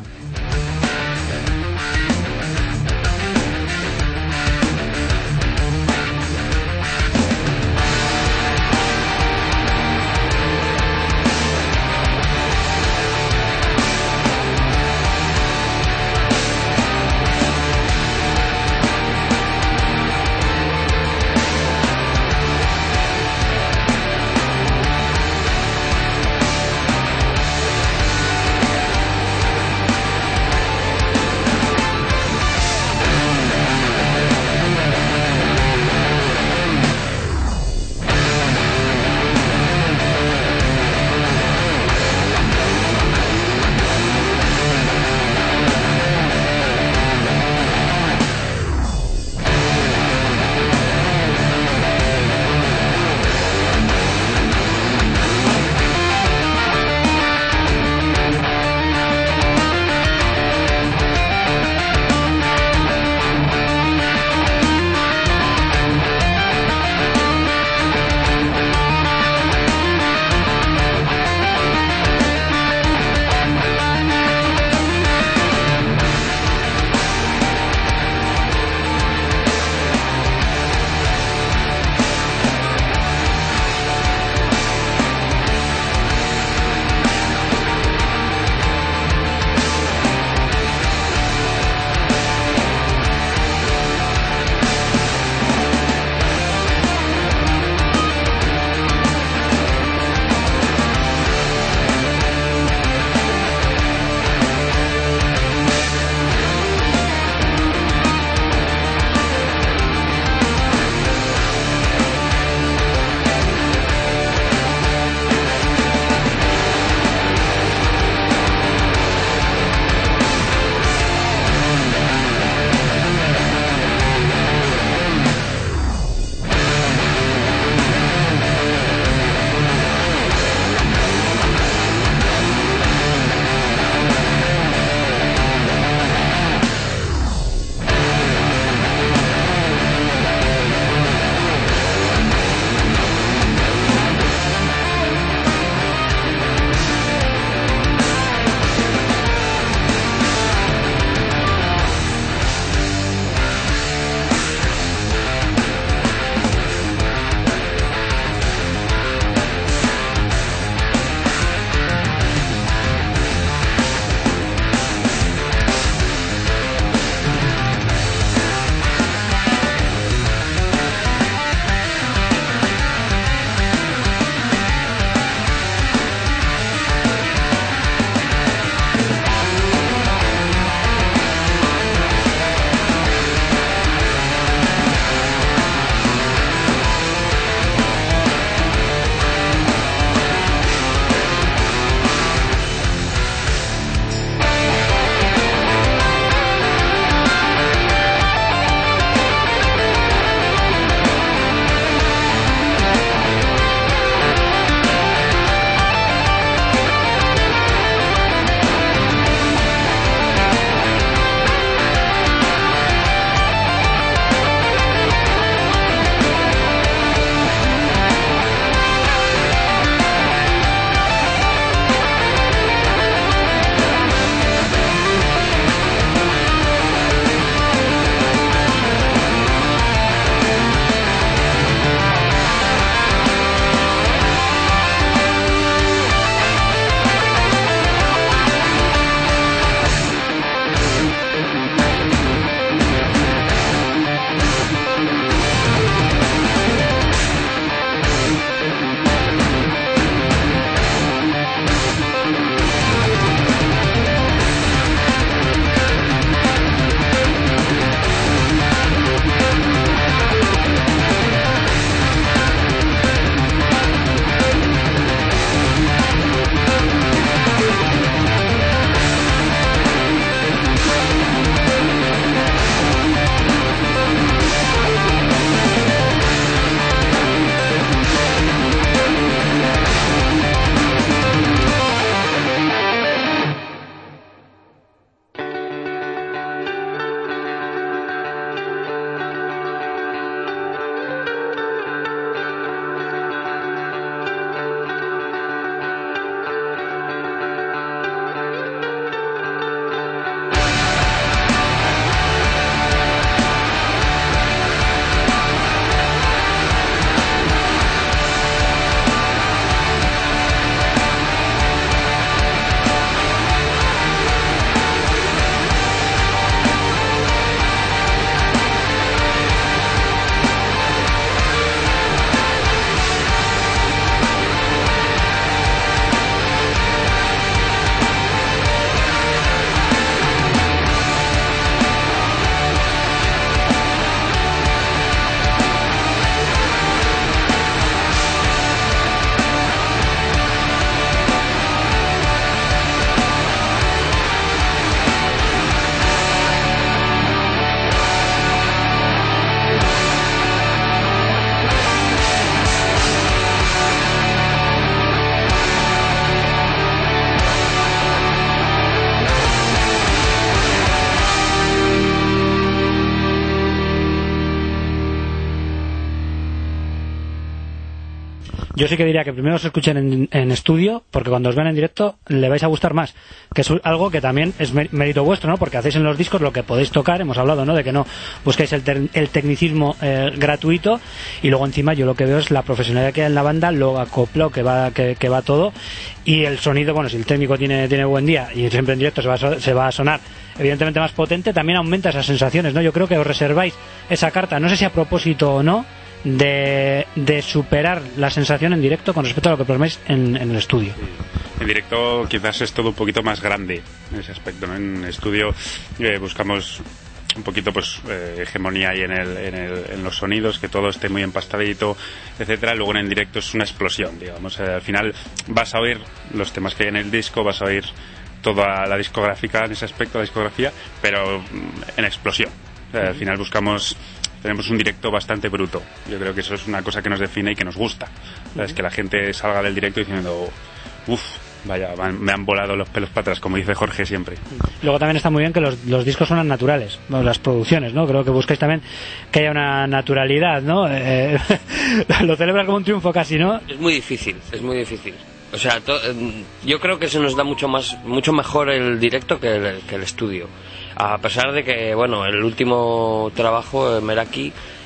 Speaker 1: yo sí que diría que primero os escuchen en, en estudio, porque cuando os ven en directo le vais a gustar más, que es algo que también es mérito vuestro, ¿no? Porque hacéis en los discos lo que podéis tocar, hemos hablado, ¿no? De que no busquéis el, ter, el tecnicismo eh, gratuito, y luego encima yo lo que veo es la profesionalidad que hay en la banda, lo acoplado que va que, que va todo, y el sonido, bueno, si el técnico tiene tiene buen día y siempre en directo se va a, se va a sonar evidentemente más potente, también aumenta esas sensaciones, ¿no? Yo creo que os reserváis esa carta, no sé si a propósito o no, de, de superar la sensación en directo con respecto a lo que plasmáis en, en el estudio.
Speaker 3: En directo quizás es todo un poquito más grande en ese aspecto, ¿no? En estudio eh, buscamos un poquito pues eh, hegemonía ahí en, el, en, el, en los sonidos, que todo esté muy empastadito, etcétera. Luego en el directo es una explosión, digamos. Eh, al final vas a oír los temas que hay en el disco, vas a oír toda la discográfica en ese aspecto, la discografía, pero en explosión. O sea, al final buscamos, tenemos un directo bastante bruto. Yo creo que eso es una cosa que nos define y que nos gusta. O sea, es que la gente salga del directo diciendo, uff, vaya, me han volado los pelos para atrás, como dice Jorge siempre.
Speaker 1: Luego también está muy bien que los, los discos suenan naturales, bueno, las producciones, ¿no? Creo que buscáis también que haya una naturalidad, ¿no? Eh, lo celebras como un triunfo casi, ¿no?
Speaker 2: Es muy difícil, es muy difícil. O sea, to, yo creo que se nos da mucho más, mucho mejor el directo que el, que el estudio. A pesar de que, bueno, el último trabajo, Meraki,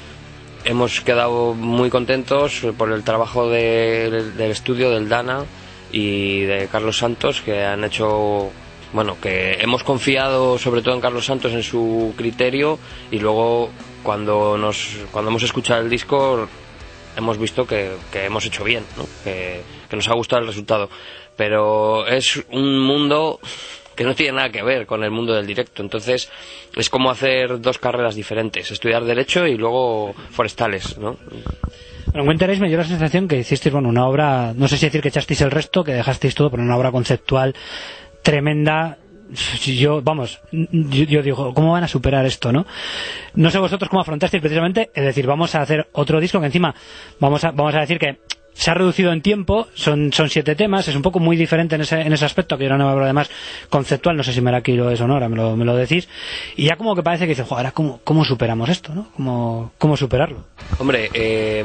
Speaker 2: hemos quedado muy contentos por el trabajo de, del estudio del Dana y de Carlos Santos, que han hecho, bueno, que hemos confiado sobre todo en Carlos Santos, en su criterio, y luego cuando nos cuando hemos escuchado el disco hemos visto que, que hemos hecho bien, ¿no? que, que nos ha gustado el resultado, pero es un mundo que no tiene nada que ver con el mundo del directo, entonces es como hacer dos carreras diferentes, estudiar Derecho y luego Forestales, ¿no?
Speaker 1: Bueno, en Winter Age me dio la sensación que hicisteis, bueno, una obra, no sé si decir que echasteis el resto, que dejasteis todo, pero una obra conceptual tremenda. Yo, vamos, yo, yo digo, ¿cómo van a superar esto, no? No sé vosotros cómo afrontasteis precisamente, es decir, vamos a hacer otro disco que encima, vamos a, vamos a decir que se ha reducido en tiempo, son, son siete temas, es un poco muy diferente en ese, en ese aspecto, que era una obra además conceptual, no sé si Meraki lo es o no, ahora me lo, me lo decís, y ya como que parece que dices, joder, ¿cómo, cómo superamos esto, no? ¿Cómo, cómo superarlo?
Speaker 2: Hombre, eh,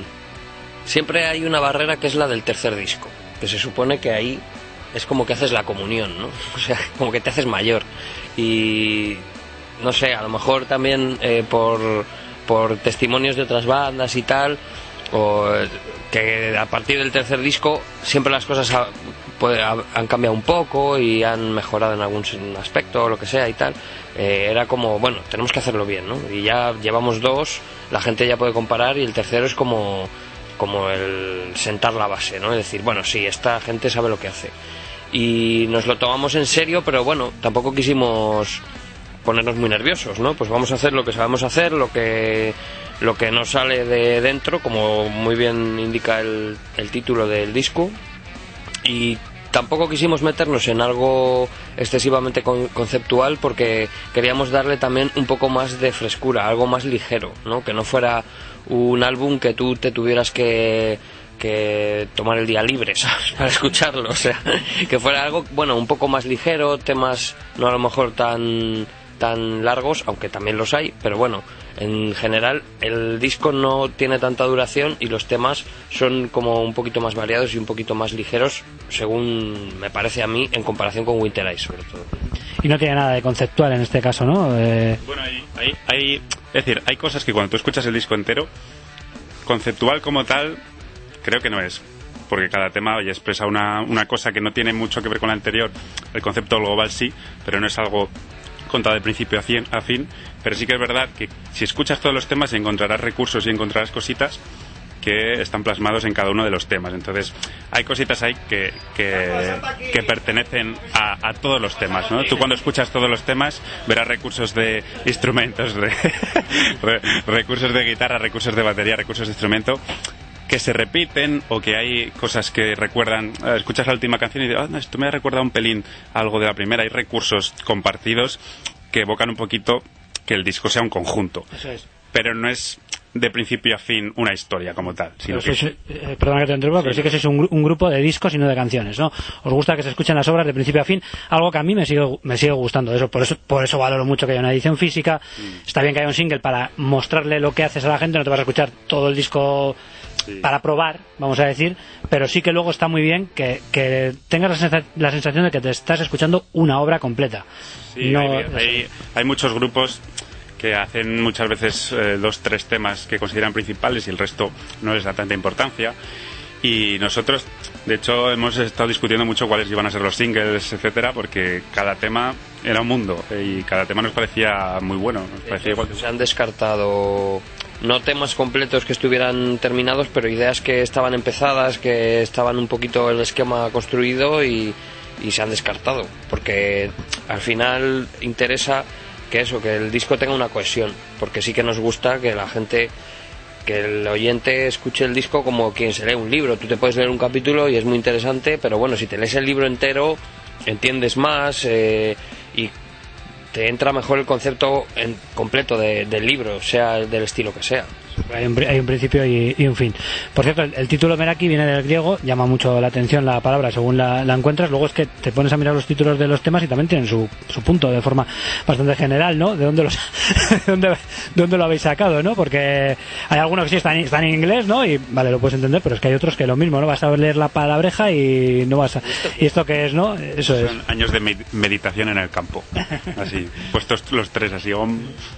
Speaker 2: siempre hay una barrera que es la del tercer disco, que se supone que ahí es como que haces la comunión, ¿no? O sea, como que te haces mayor, y no sé, a lo mejor también eh, por, por testimonios de otras bandas y tal, o que a partir del tercer disco siempre las cosas ha, puede, ha, han cambiado un poco y han mejorado en algún aspecto o lo que sea y tal. Eh, era como, bueno, tenemos que hacerlo bien, ¿no? Y ya llevamos dos, la gente ya puede comparar, y el tercero es como, como el sentar la base, ¿no? Es decir, bueno, sí, esta gente sabe lo que hace. Y nos lo tomamos en serio, pero bueno, tampoco quisimos ponernos muy nerviosos, ¿no? Pues vamos a hacer lo que sabemos hacer, lo que lo que nos sale de dentro, como muy bien indica el, el título del disco, y tampoco quisimos meternos en algo excesivamente con, conceptual, porque queríamos darle también un poco más de frescura, algo más ligero, ¿no? Que no fuera un álbum que tú te tuvieras que que tomar el día libre, ¿sabes? Para escucharlo, o sea, que fuera algo, bueno, un poco más ligero, temas no a lo mejor tan tan largos, aunque también los hay, pero bueno, en general el disco no tiene tanta duración y los temas son como un poquito más variados y un poquito más ligeros, según me parece a mí, en comparación con Winter Age, sobre todo.
Speaker 1: Y no tiene nada de conceptual en este caso, ¿no? Eh...
Speaker 3: Bueno, hay, hay, hay, es decir, hay cosas que cuando tú escuchas el disco entero, conceptual como tal, creo que no es, porque cada tema oye, expresa una, una cosa que no tiene mucho que ver con la anterior. El concepto global sí, pero no es algo contado de principio a fin, a fin, pero sí que es verdad que si escuchas todos los temas encontrarás recursos y encontrarás cositas que están plasmados en cada uno de los temas. Entonces hay cositas ahí que, que, que pertenecen a, a todos los temas, ¿no? Tú cuando escuchas todos los temas verás recursos de instrumentos, de recursos de guitarra, recursos de batería, recursos de instrumento que se repiten, o que hay cosas que recuerdan. Escuchas la última canción y dices, ah, no, esto me ha recordado un pelín algo de la primera. Hay recursos compartidos que evocan un poquito que el disco sea un conjunto.
Speaker 1: Eso es.
Speaker 3: Pero no es de principio a fin una historia como tal, sino
Speaker 1: pero
Speaker 3: que
Speaker 1: sois, eh, perdona que te interrumpa, sí, pero sí que sois un, un grupo de discos y no de canciones, ¿no? Os gusta que se escuchen las obras de principio a fin, algo que a mí me sigue me sigue gustando, eso por eso por eso valoro mucho que haya una edición física. Mm. Está bien que haya un single para mostrarle lo que haces a la gente, no te vas a escuchar todo el disco sí. para probar, vamos a decir, pero sí que luego está muy bien que, que tengas la, sensa la sensación de que te estás escuchando una obra completa.
Speaker 3: Sí, no, hay, hay, hay muchos grupos que hacen muchas veces eh, dos, tres temas que consideran principales y el resto no les da tanta importancia. Y nosotros, de hecho, hemos estado discutiendo mucho cuáles iban a ser los singles, etcétera, porque cada tema era un mundo y cada tema nos parecía muy bueno. Nos parecía igual.
Speaker 2: Se han descartado no temas completos que estuvieran terminados, pero ideas que estaban empezadas, que estaban un poquito el esquema construido y, y se han descartado, porque al final interesa que eso, que el disco tenga una cohesión, porque sí que nos gusta que la gente, que el oyente escuche el disco como quien se lee un libro. Tú te puedes leer un capítulo y es muy interesante, pero bueno, si te lees el libro entero entiendes más eh, y te entra mejor el concepto en completo de, del libro, sea del estilo que sea.
Speaker 1: Hay un, hay un principio y, y un fin. Por cierto, el, el título Meraki viene del griego, llama mucho la atención la palabra según la, la encuentras. Luego es que te pones a mirar los títulos de los temas y también tienen su, su punto de forma bastante general, ¿no? ¿De dónde, los, de dónde, de dónde lo habéis sacado, ¿no? Porque hay algunos que sí están, están en inglés, ¿no? Y vale, lo puedes entender, pero es que hay otros que lo mismo, ¿no? Vas a leer la palabreja y no vas a... ¿Y esto qué es, no? Eso es.
Speaker 3: Son años de med meditación en el campo. Así, puestos los tres así. Om.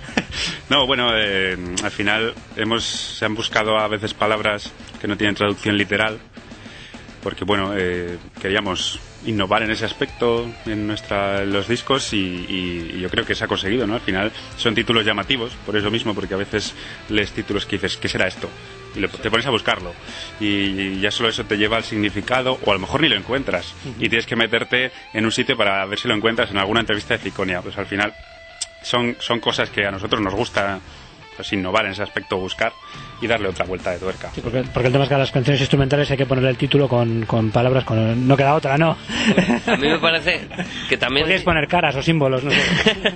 Speaker 3: No, bueno, eh, al final hemos, se han buscado a veces palabras que no tienen traducción literal, porque bueno, eh, queríamos innovar en ese aspecto en nuestra, en los discos y, y, y yo creo que se ha conseguido, ¿no? Al final son títulos llamativos, por eso mismo, porque a veces lees títulos que dices, ¿qué será esto? Y le, te pones a buscarlo y, y ya solo eso te lleva al significado, o a lo mejor ni lo encuentras y tienes que meterte en un sitio para ver si lo encuentras en alguna entrevista de Ciconia. Pues al final son, son cosas que a nosotros nos gusta, pues innovar en ese aspecto, buscar y darle otra vuelta de tuerca.
Speaker 1: Sí, porque, porque el tema es que a las canciones instrumentales hay que ponerle el título con, con palabras, con, no queda otra, ¿no?
Speaker 2: A mí me parece que también...
Speaker 1: Podríais poner caras o símbolos, no sé.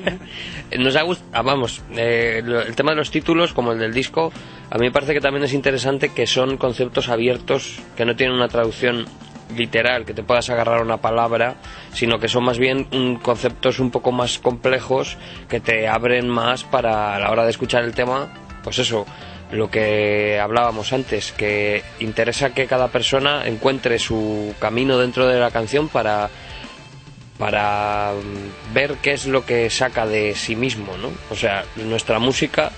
Speaker 2: Nos ha gustado, ah, vamos, eh, el tema de los títulos, como el del disco, a mí me parece que también es interesante que son conceptos abiertos, que no tienen una traducción literal, que te puedas agarrar a una palabra, sino que son más bien un, conceptos un poco más complejos que te abren más para a la hora de escuchar el tema. Pues eso, lo que hablábamos antes, que interesa que cada persona encuentre su camino dentro de la canción para para ver qué es lo que saca de sí mismo, ¿no? O sea, nuestra música,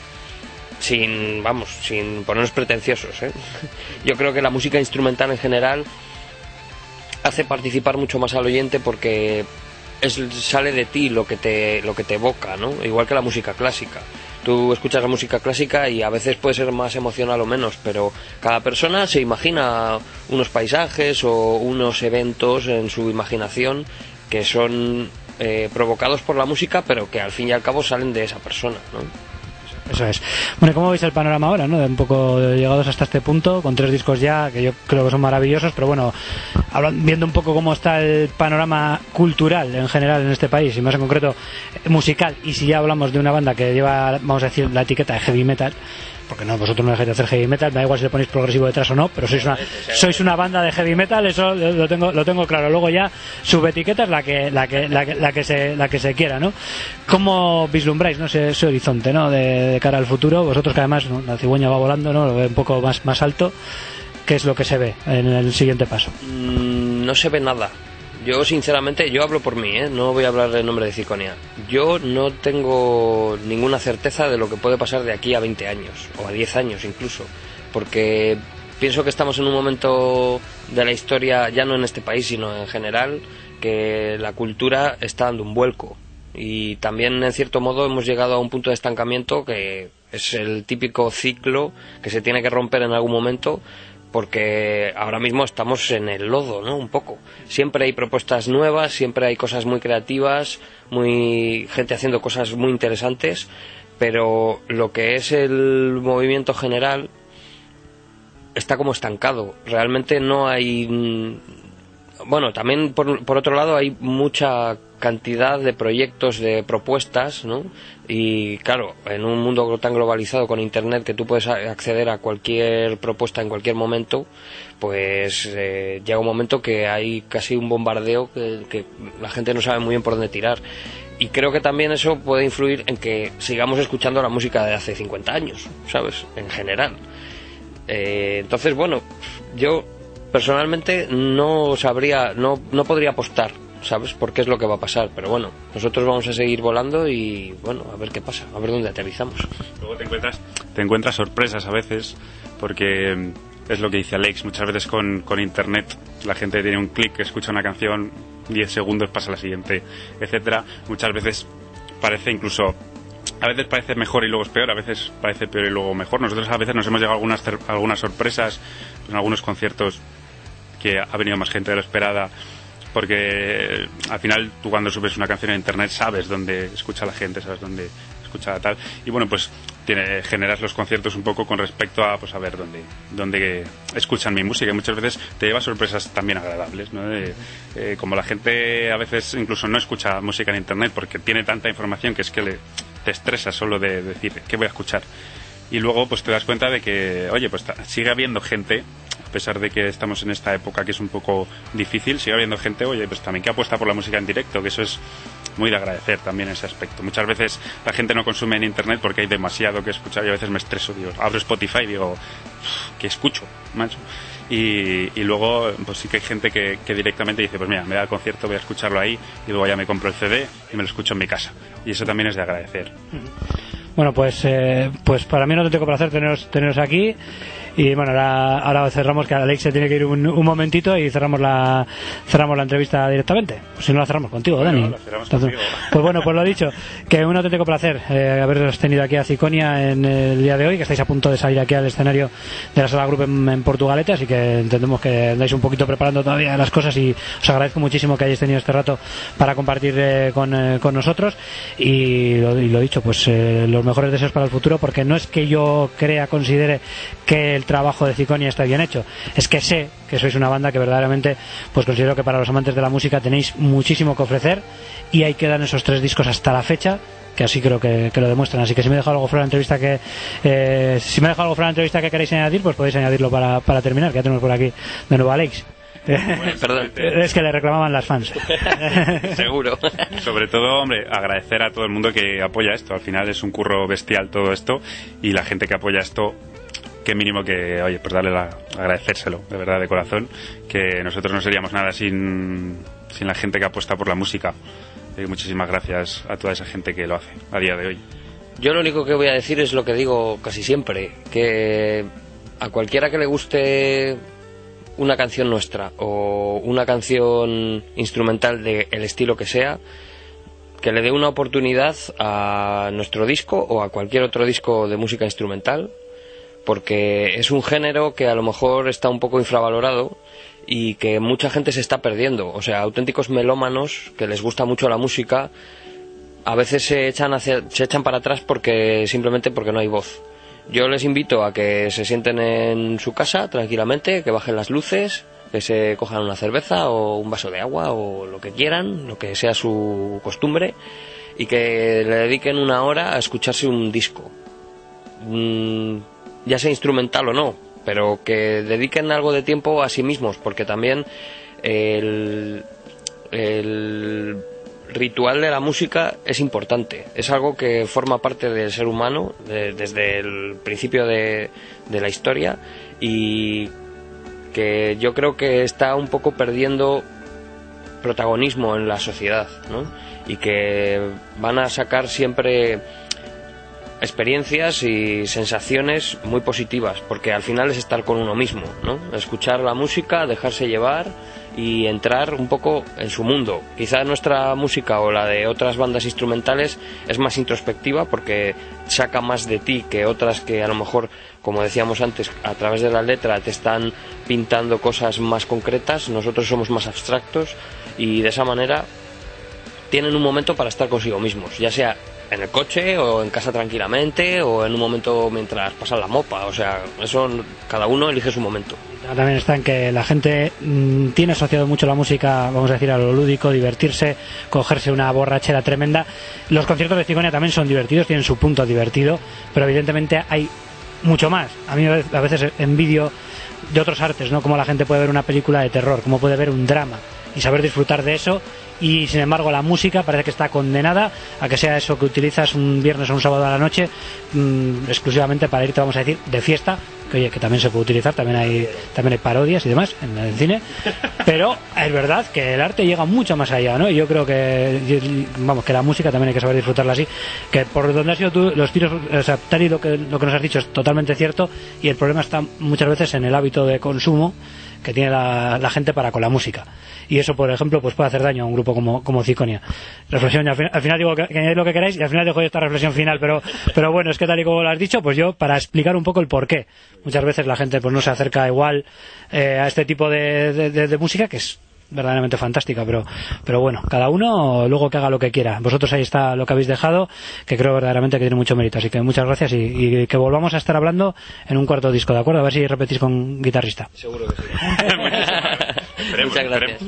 Speaker 2: sin, vamos, sin ponernos pretenciosos, ¿eh? Yo creo que la música instrumental en general hace participar mucho más al oyente porque es, sale de ti lo que te lo que te evoca, ¿no? Igual que la música clásica. Tú escuchas la música clásica y a veces puede ser más emocional o menos, pero cada persona se imagina unos paisajes o unos eventos en su imaginación que son eh, provocados por la música, pero que al fin y al cabo salen de esa persona, ¿no?
Speaker 1: Eso es. Bueno, ¿cómo veis el panorama ahora, no? De un poco llegados hasta este punto, con tres discos ya, que yo creo que son maravillosos, pero bueno, hablando, viendo un poco cómo está el panorama cultural en general en este país, y más en concreto musical, y si ya hablamos de una banda que lleva, vamos a decir, la etiqueta de heavy metal, porque no, vosotros no dejáis de hacer heavy metal, me da igual si le ponéis progresivo detrás o no, pero sois una, sois una banda de heavy metal, eso lo tengo, lo tengo claro. Luego ya subetiqueta es la que, la que, la que, la que se, la que se quiera, ¿no? ¿Cómo vislumbráis, no ese, ese horizonte, ¿no? De, de cara al futuro, vosotros que además, ¿no? La cigüeña va volando, ¿no? Lo ve un poco más, más alto. ¿Qué es lo que se ve en el siguiente paso?
Speaker 2: Mm, no se ve nada. Yo sinceramente, yo hablo por mí, ¿eh? No voy a hablar en nombre de Ciconia. Yo no tengo ninguna certeza de lo que puede pasar de aquí a veinte años, o a diez años incluso, porque pienso que estamos en un momento de la historia, ya no en este país, sino en general, que la cultura está dando un vuelco. Y también, en cierto modo, hemos llegado a un punto de estancamiento que es el típico ciclo que se tiene que romper en algún momento, porque ahora mismo estamos en el lodo, ¿no? Un poco. Siempre hay propuestas nuevas, siempre hay cosas muy creativas, muy gente haciendo cosas muy interesantes, pero lo que es el movimiento general está como estancado. Realmente no hay... Bueno, también por, por otro lado hay mucha cantidad de proyectos, de propuestas, ¿no? Y claro, en un mundo tan globalizado con internet, que tú puedes acceder a cualquier propuesta en cualquier momento, pues eh, llega un momento que hay casi un bombardeo que, que la gente no sabe muy bien por dónde tirar. Y creo que también eso puede influir en que sigamos escuchando la música de hace cincuenta años, ¿sabes? En general. Eh, entonces, bueno, yo personalmente no sabría, no, no podría apostar, ¿sabes? Porque es lo que va a pasar, pero bueno, nosotros vamos a seguir volando y bueno, a ver qué pasa, a ver dónde aterrizamos.
Speaker 3: Luego te encuentras, te encuentras sorpresas a veces, porque es lo que dice Alex, muchas veces con, con internet la gente tiene un clic, escucha una canción, diez segundos pasa a la siguiente, etcétera. Muchas veces parece incluso, a veces parece mejor y luego es peor, a veces parece peor y luego mejor. Nosotros a veces nos hemos llegado a algunas, algunas sorpresas en algunos conciertos que ha venido más gente de lo esperada, porque al final tú cuando subes una canción en internet sabes dónde escucha la gente, sabes dónde escucha tal, y bueno, pues tiene, generas los conciertos un poco con respecto a, pues a ver dónde, dónde escuchan mi música, y muchas veces te lleva sorpresas también agradables, ¿no? De, eh, como la gente a veces incluso no escucha música en internet porque tiene tanta información que es que le, te estresa solo de decir qué voy a escuchar, y luego pues te das cuenta de que, oye, pues sigue habiendo gente, a pesar de que estamos en esta época que es un poco difícil, sigue habiendo gente, oye, pues también que apuesta por la música en directo, que eso es muy de agradecer también ese aspecto. Muchas veces la gente no consume en internet porque hay demasiado que escuchar y a veces me estreso, digo, abro Spotify y digo, ¿qué escucho, macho? Y, y luego pues sí que hay gente que, que directamente dice, pues mira, me da el concierto, voy a escucharlo ahí y luego ya me compro el C D y me lo escucho en mi casa, y eso también es de agradecer.
Speaker 1: Bueno, pues eh, pues para mí no te tengo que placer teneros, teneros aquí. Y bueno, ahora, ahora cerramos, que Alex se tiene que ir un, un momentito y cerramos la cerramos la entrevista directamente. Pues si no la cerramos contigo, bueno, Dani.
Speaker 3: La cerramos contigo.
Speaker 1: Pues bueno, pues lo dicho, que un auténtico placer eh, haberos tenido aquí a Ciconia en el día de hoy, que estáis a punto de salir aquí al escenario de la Sala Group en, en Portugalete, así que entendemos que andáis un poquito preparando todavía las cosas y os agradezco muchísimo que hayáis tenido este rato para compartir eh, con, eh, con nosotros y lo, y lo dicho, pues eh, los mejores deseos para el futuro, porque no es que yo crea, considere que el trabajo de Ciconia está bien hecho, es que sé que sois una banda que verdaderamente pues considero que para los amantes de la música tenéis muchísimo que ofrecer, y ahí quedan esos tres discos hasta la fecha que así creo que, que lo demuestran. Así que si me he dejado algo fuera de la entrevista que eh, si me he dejado algo fuera de la entrevista que queréis añadir, pues podéis añadirlo para, para terminar, que ya tenemos por aquí de nuevo a Alex.
Speaker 2: Bueno, perdón.
Speaker 1: Es que le reclamaban las fans.
Speaker 2: Seguro.
Speaker 3: Sobre todo, hombre, agradecer a todo el mundo que apoya esto. Al final es un curro bestial todo esto, y la gente que apoya esto, qué mínimo que, oye, pues darle la, agradecérselo, de verdad, de corazón, que nosotros no seríamos nada sin, sin la gente que apuesta por la música. Eh, muchísimas gracias a toda esa gente que lo hace a día de hoy.
Speaker 2: Yo lo único que voy a decir es lo que digo casi siempre, que a cualquiera que le guste una canción nuestra o una canción instrumental del estilo que sea, que le dé una oportunidad a nuestro disco o a cualquier otro disco de música instrumental, porque es un género que a lo mejor está un poco infravalorado y que mucha gente se está perdiendo. O sea, auténticos melómanos que les gusta mucho la música a veces se echan hacia, se echan para atrás porque simplemente porque no hay voz. Yo les invito a que se sienten en su casa tranquilamente, que bajen las luces, que se cojan una cerveza o un vaso de agua o lo que quieran, lo que sea su costumbre, y que le dediquen una hora a escucharse un disco, mm, ya sea instrumental o no, pero que dediquen algo de tiempo a sí mismos, porque también el, el ritual de la música es importante, es algo que forma parte del ser humano de, desde el principio de, de la historia, y que yo creo que está un poco perdiendo protagonismo en la sociedad, ¿no? Y que van a sacar siempre experiencias y sensaciones muy positivas, porque al final es estar con uno mismo, ¿no? Escuchar la música, dejarse llevar y entrar un poco en su mundo. Quizás nuestra música o la de otras bandas instrumentales es más introspectiva porque saca más de ti que otras que a lo mejor, como decíamos antes, a través de la letra te están pintando cosas más concretas. Nosotros somos más abstractos y de esa manera tienen un momento para estar consigo mismos, ya sea en el coche o en casa tranquilamente o en un momento mientras pasan la mopa. O sea, eso cada uno elige su momento.
Speaker 1: También está en que la gente mmm, tiene asociado mucho la música, vamos a decir, a lo lúdico, divertirse, cogerse una borrachera tremenda. Los conciertos de Ciconia también son divertidos, tienen su punto divertido, pero evidentemente hay mucho más. A mí a veces envidio de otros artes, ¿no? Como la gente puede ver una película de terror, como puede ver un drama y saber disfrutar de eso, y sin embargo la música parece que está condenada a que sea eso que utilizas un viernes o un sábado a la noche mmm, exclusivamente para irte, vamos a decir, de fiesta que oye, que también se puede utilizar, también hay también hay parodias y demás en el cine, pero es verdad que el arte llega mucho más allá, ¿no? Y yo creo que, vamos, que la música también hay que saber disfrutarla así, que por donde has sido tú, los tiros, o sea, tal y lo que, lo que nos has dicho es totalmente cierto, y el problema está muchas veces en el hábito de consumo que tiene la, la gente para con la música, y eso, por ejemplo, pues puede hacer daño a un grupo como, como Ciconia. Reflexión, al final, al final digo que, que añadid lo que queráis, y al final dejo yo esta reflexión final, pero, pero bueno, es que tal y como lo has dicho, pues yo, para explicar un poco el porqué, muchas veces la gente pues no se acerca igual eh, a este tipo de, de, de, de música, que es verdaderamente fantástica, pero pero bueno, cada uno luego que haga lo que quiera. Vosotros ahí está lo que habéis dejado, que creo verdaderamente que tiene mucho mérito, así que muchas gracias, y, y que volvamos a estar hablando en un cuarto disco, ¿de acuerdo? A ver si repetís con guitarrista.
Speaker 2: Seguro que sí.
Speaker 3: Muchas
Speaker 2: gracias.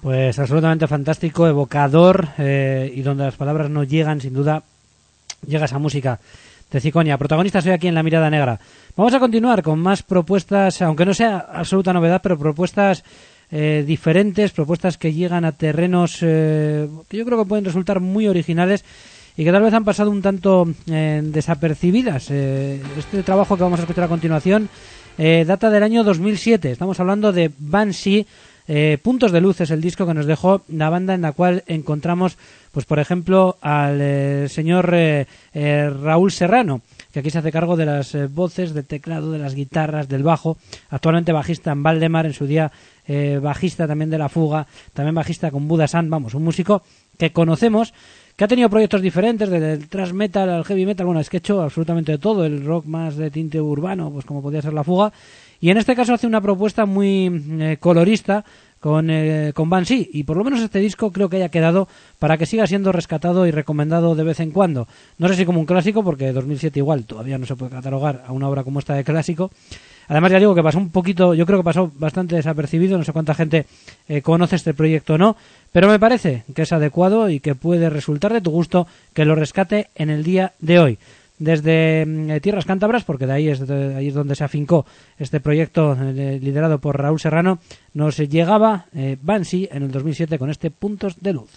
Speaker 1: Pues absolutamente fantástico, evocador, eh, y donde las palabras no llegan, sin duda, llega esa música de Ciconia. Protagonista soy aquí en La Mirada Negra. Vamos a continuar con más propuestas, aunque no sea absoluta novedad, pero propuestas eh, diferentes, propuestas que llegan a terrenos eh, que yo creo que pueden resultar muy originales y que tal vez han pasado un tanto eh, desapercibidas. Eh, este trabajo que vamos a escuchar a continuación eh, data del año dos mil siete. Estamos hablando de Banshee. Eh, Puntos de Luz es el disco que nos dejó la banda, en la cual encontramos, pues por ejemplo, al eh, señor eh, eh, Raúl Serrano, que aquí se hace cargo de las eh, voces, del teclado, de las guitarras, del bajo, actualmente bajista en Valdemar, en su día eh, bajista también de La Fuga, también bajista con Buda San, vamos, un músico que conocemos, que ha tenido proyectos diferentes, desde el thrash metal al heavy metal, bueno, es que ha hecho absolutamente de todo, el rock más de tinte urbano, pues como podía ser La Fuga. Y en este caso hace una propuesta muy eh, colorista con, eh, con Banshee, y por lo menos este disco creo que haya quedado para que siga siendo rescatado y recomendado de vez en cuando. No sé si como un clásico, porque dos mil siete igual todavía no se puede catalogar a una obra como esta de clásico. Además ya digo que pasó un poquito, yo creo que pasó bastante desapercibido, no sé cuánta gente eh, conoce este proyecto o no, pero me parece que es adecuado y que puede resultar de tu gusto que lo rescate en el día de hoy. Desde eh, Tierras Cántabras, porque de ahí es, de ahí es donde se afincó este proyecto eh, liderado por Raúl Serrano, nos llegaba eh, Banshee en el dos mil siete con este Puntos de Luz.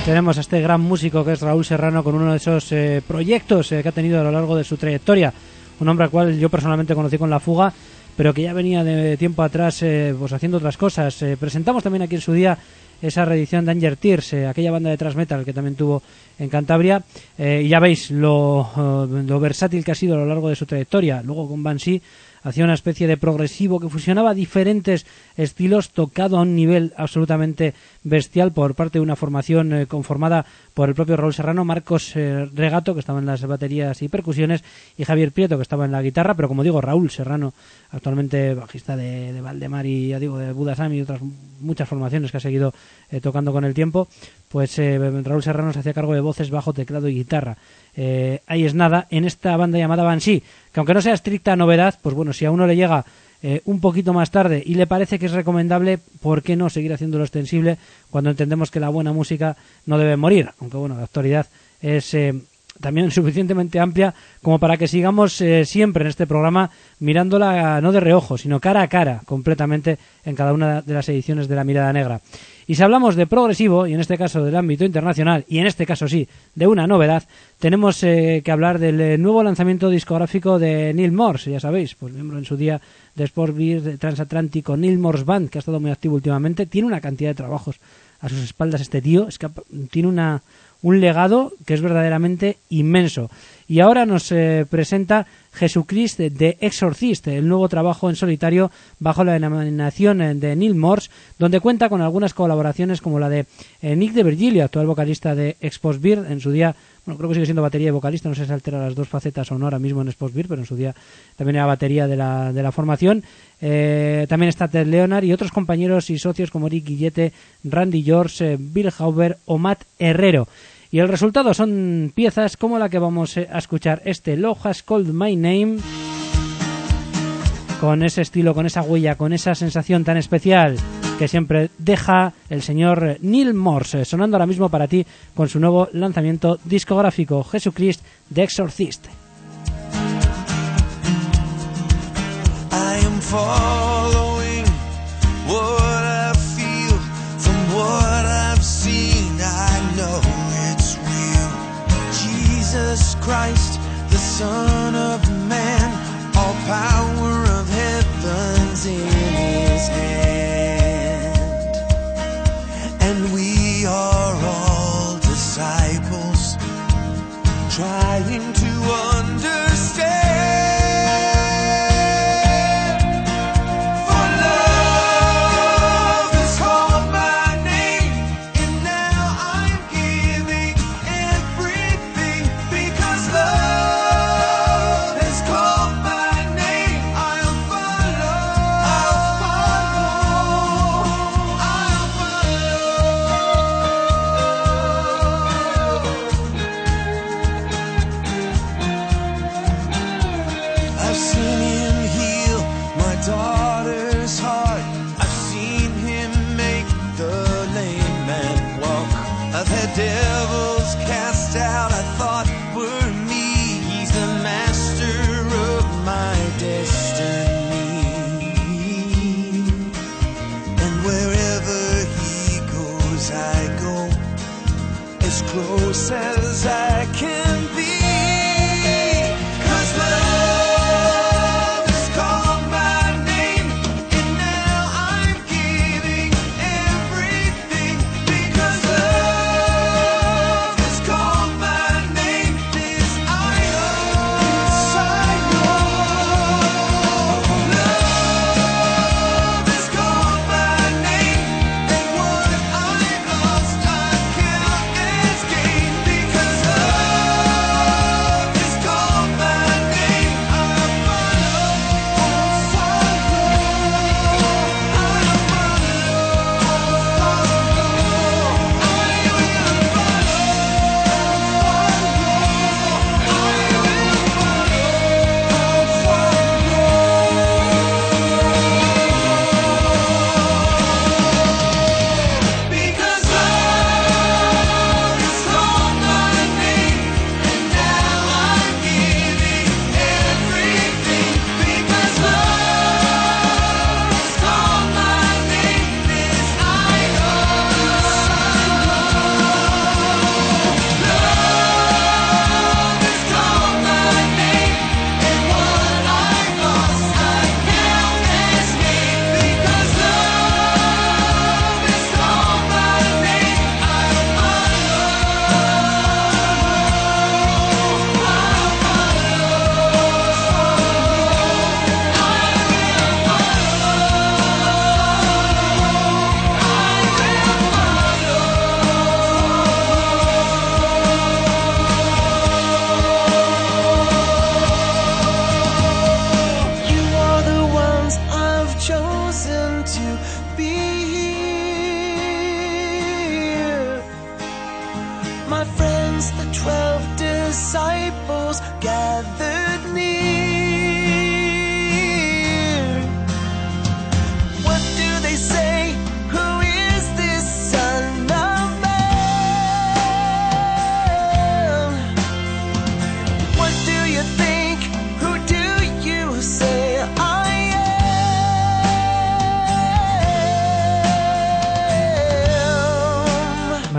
Speaker 1: Tenemos a este gran músico que es Raúl Serrano con uno de esos eh, proyectos eh, que ha tenido a lo largo de su trayectoria. Un hombre al cual yo personalmente conocí con La Fuga, pero que ya venía de tiempo atrás eh, pues haciendo otras cosas. Eh, presentamos también aquí en su día esa reedición de Danger Tears, eh, aquella banda de thrash metal que también tuvo en Cantabria, eh, y ya veis lo, uh, lo versátil que ha sido a lo largo de su trayectoria. Luego con Banshee hacía una especie de progresivo que fusionaba diferentes estilos, tocado a un nivel absolutamente bestial por parte de una formación eh, conformada por el propio Raúl Serrano, Marcos eh, Regato, que estaba en las baterías y percusiones, y Javier Prieto, que estaba en la guitarra. Pero como digo, Raúl Serrano, actualmente bajista de, de Valdemar y ya digo de Budasam y otras muchas formaciones que ha seguido eh, tocando con el tiempo, pues eh, Raúl Serrano se hacía cargo de voces, bajo, teclado y guitarra. Eh, ahí es nada en esta banda llamada Banshee, que aunque no sea estricta novedad, pues bueno, si a uno le llega eh, un poquito más tarde y le parece que es recomendable, ¿por qué no seguir haciéndolo extensible cuando entendemos que la buena música no debe morir? Aunque bueno, la actualidad es eh, también suficientemente amplia como para que sigamos eh, siempre en este programa mirándola no de reojo, sino cara a cara, completamente en cada una de las ediciones de La Mirada Negra. Y si hablamos de progresivo, y en este caso del ámbito internacional, y en este caso sí, de una novedad, tenemos eh, que hablar del eh, nuevo lanzamiento discográfico de Neil Morse, ya sabéis, pues miembro en su día de Sport Beer, de Transatlántico, Neil Morse Band, que ha estado muy activo últimamente. Tiene una cantidad de trabajos a sus espaldas este tío, es que tiene una, un legado que es verdaderamente inmenso. Y ahora nos eh, presenta Jesucrist de Exorcist, el nuevo trabajo en solitario bajo la denominación de Neil Morse, donde cuenta con algunas colaboraciones como la de eh, Nick de Virgilio, actual vocalista de Exposed Beer. En su día, bueno, creo que sigue siendo batería y vocalista, no sé si altera las dos facetas o no ahora mismo en Exposed Beer, pero en su día también era batería de la, de la formación. Eh, también está Ted Leonard y otros compañeros y socios como Eric Guillete, Randy George, eh, Bill Hauber o Matt Herrero. Y el resultado son piezas como la que vamos a escuchar, este Love Has Called My Name, con ese estilo, con esa huella, con esa sensación tan especial que siempre deja el señor Neil Morse, sonando ahora mismo para ti con su nuevo lanzamiento discográfico, Jesucrist de Exorcist.
Speaker 4: I am following what I feel from what I've seen. I know it's real. Jesus Christ, the Son of Man, all power of heaven's in His hand, and we are all disciples trying to understand.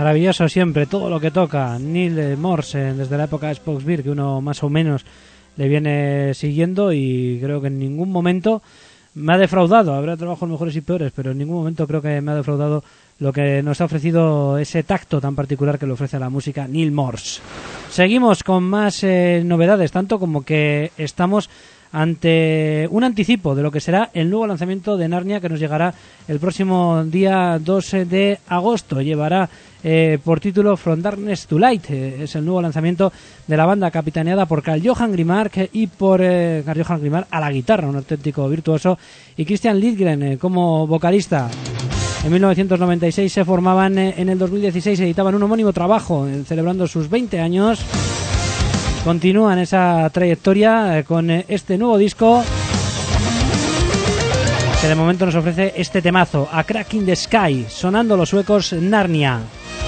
Speaker 1: Maravilloso siempre, todo lo que toca. Neil Morse, desde la época de Spokesbeer, que uno más o menos le viene siguiendo, y creo que en ningún momento me ha defraudado. Habrá trabajos mejores y peores, pero en ningún momento creo que me ha defraudado lo que nos ha ofrecido, ese tacto tan particular que le ofrece a la música Neil Morse. Seguimos con más eh, novedades, tanto como que estamos ante un anticipo de lo que será el nuevo lanzamiento de Narnia, que nos llegará el próximo día dos de agosto. Llevará eh, por título From Darkness to Light. Eh, es el nuevo lanzamiento de la banda capitaneada por Carl-Johan Grimark y por eh, Carl-Johan Grimark a la guitarra, un auténtico virtuoso, y Christian Lidgren eh, como vocalista. En mil novecientos noventa y seis se formaban, eh, en el dos mil dieciséis editaban un homónimo trabajo eh, celebrando sus veinte años. Continúan esa trayectoria eh, con eh, este nuevo disco, que de momento nos ofrece este temazo, A Crack in the Sky, sonando los suecos Narnia.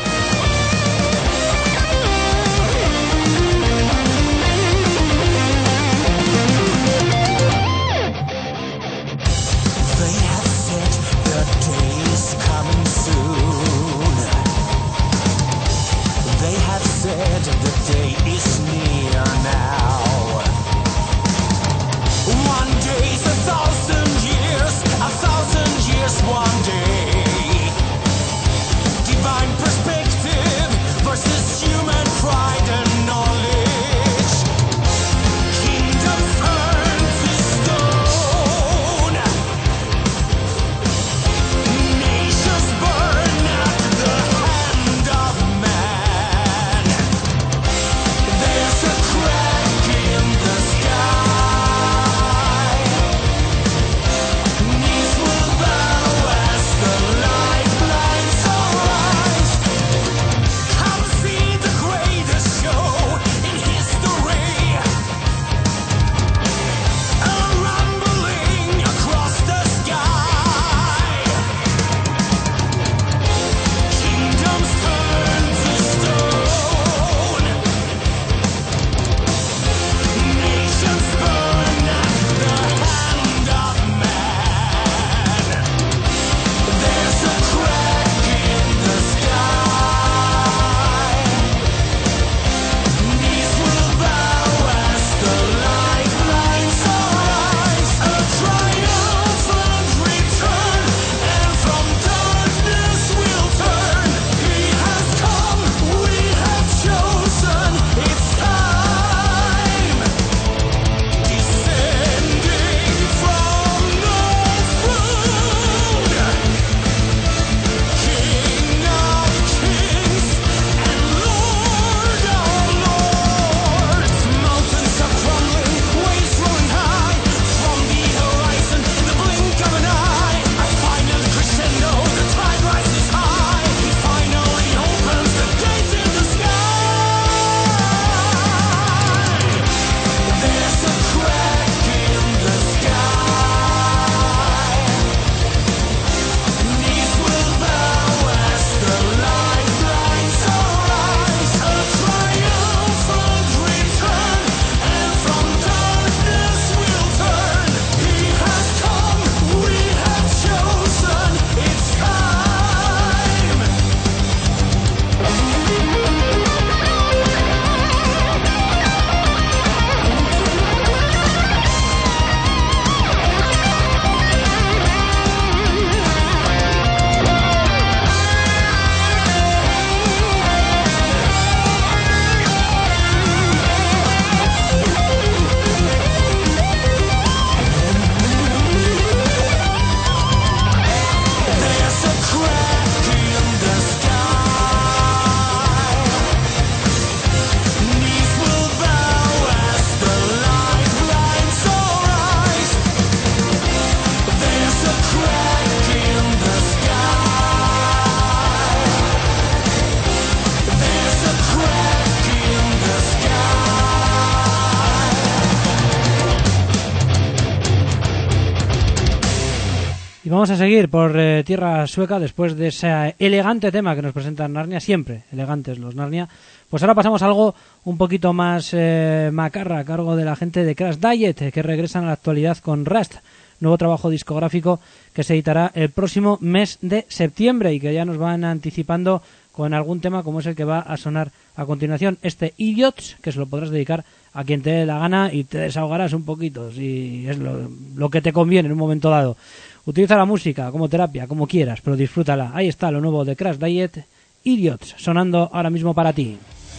Speaker 1: Vamos a seguir por eh, tierra sueca después de ese elegante tema que nos presenta Narnia, siempre elegantes los Narnia. Pues ahora pasamos a algo un poquito más eh, macarra, a cargo de la gente de Crash Diet, eh, que regresan a la actualidad con Rust, nuevo trabajo discográfico que se editará el próximo mes de septiembre y que ya nos van anticipando con algún tema como es el que va a sonar a continuación, este Idiots, que se lo podrás dedicar a quien te dé la gana y te desahogarás un poquito, si es lo, lo que te conviene en un momento dado. Utiliza la música como terapia, como quieras, pero disfrútala. Ahí está lo nuevo de Crash Diet, Idiots, sonando ahora mismo para ti.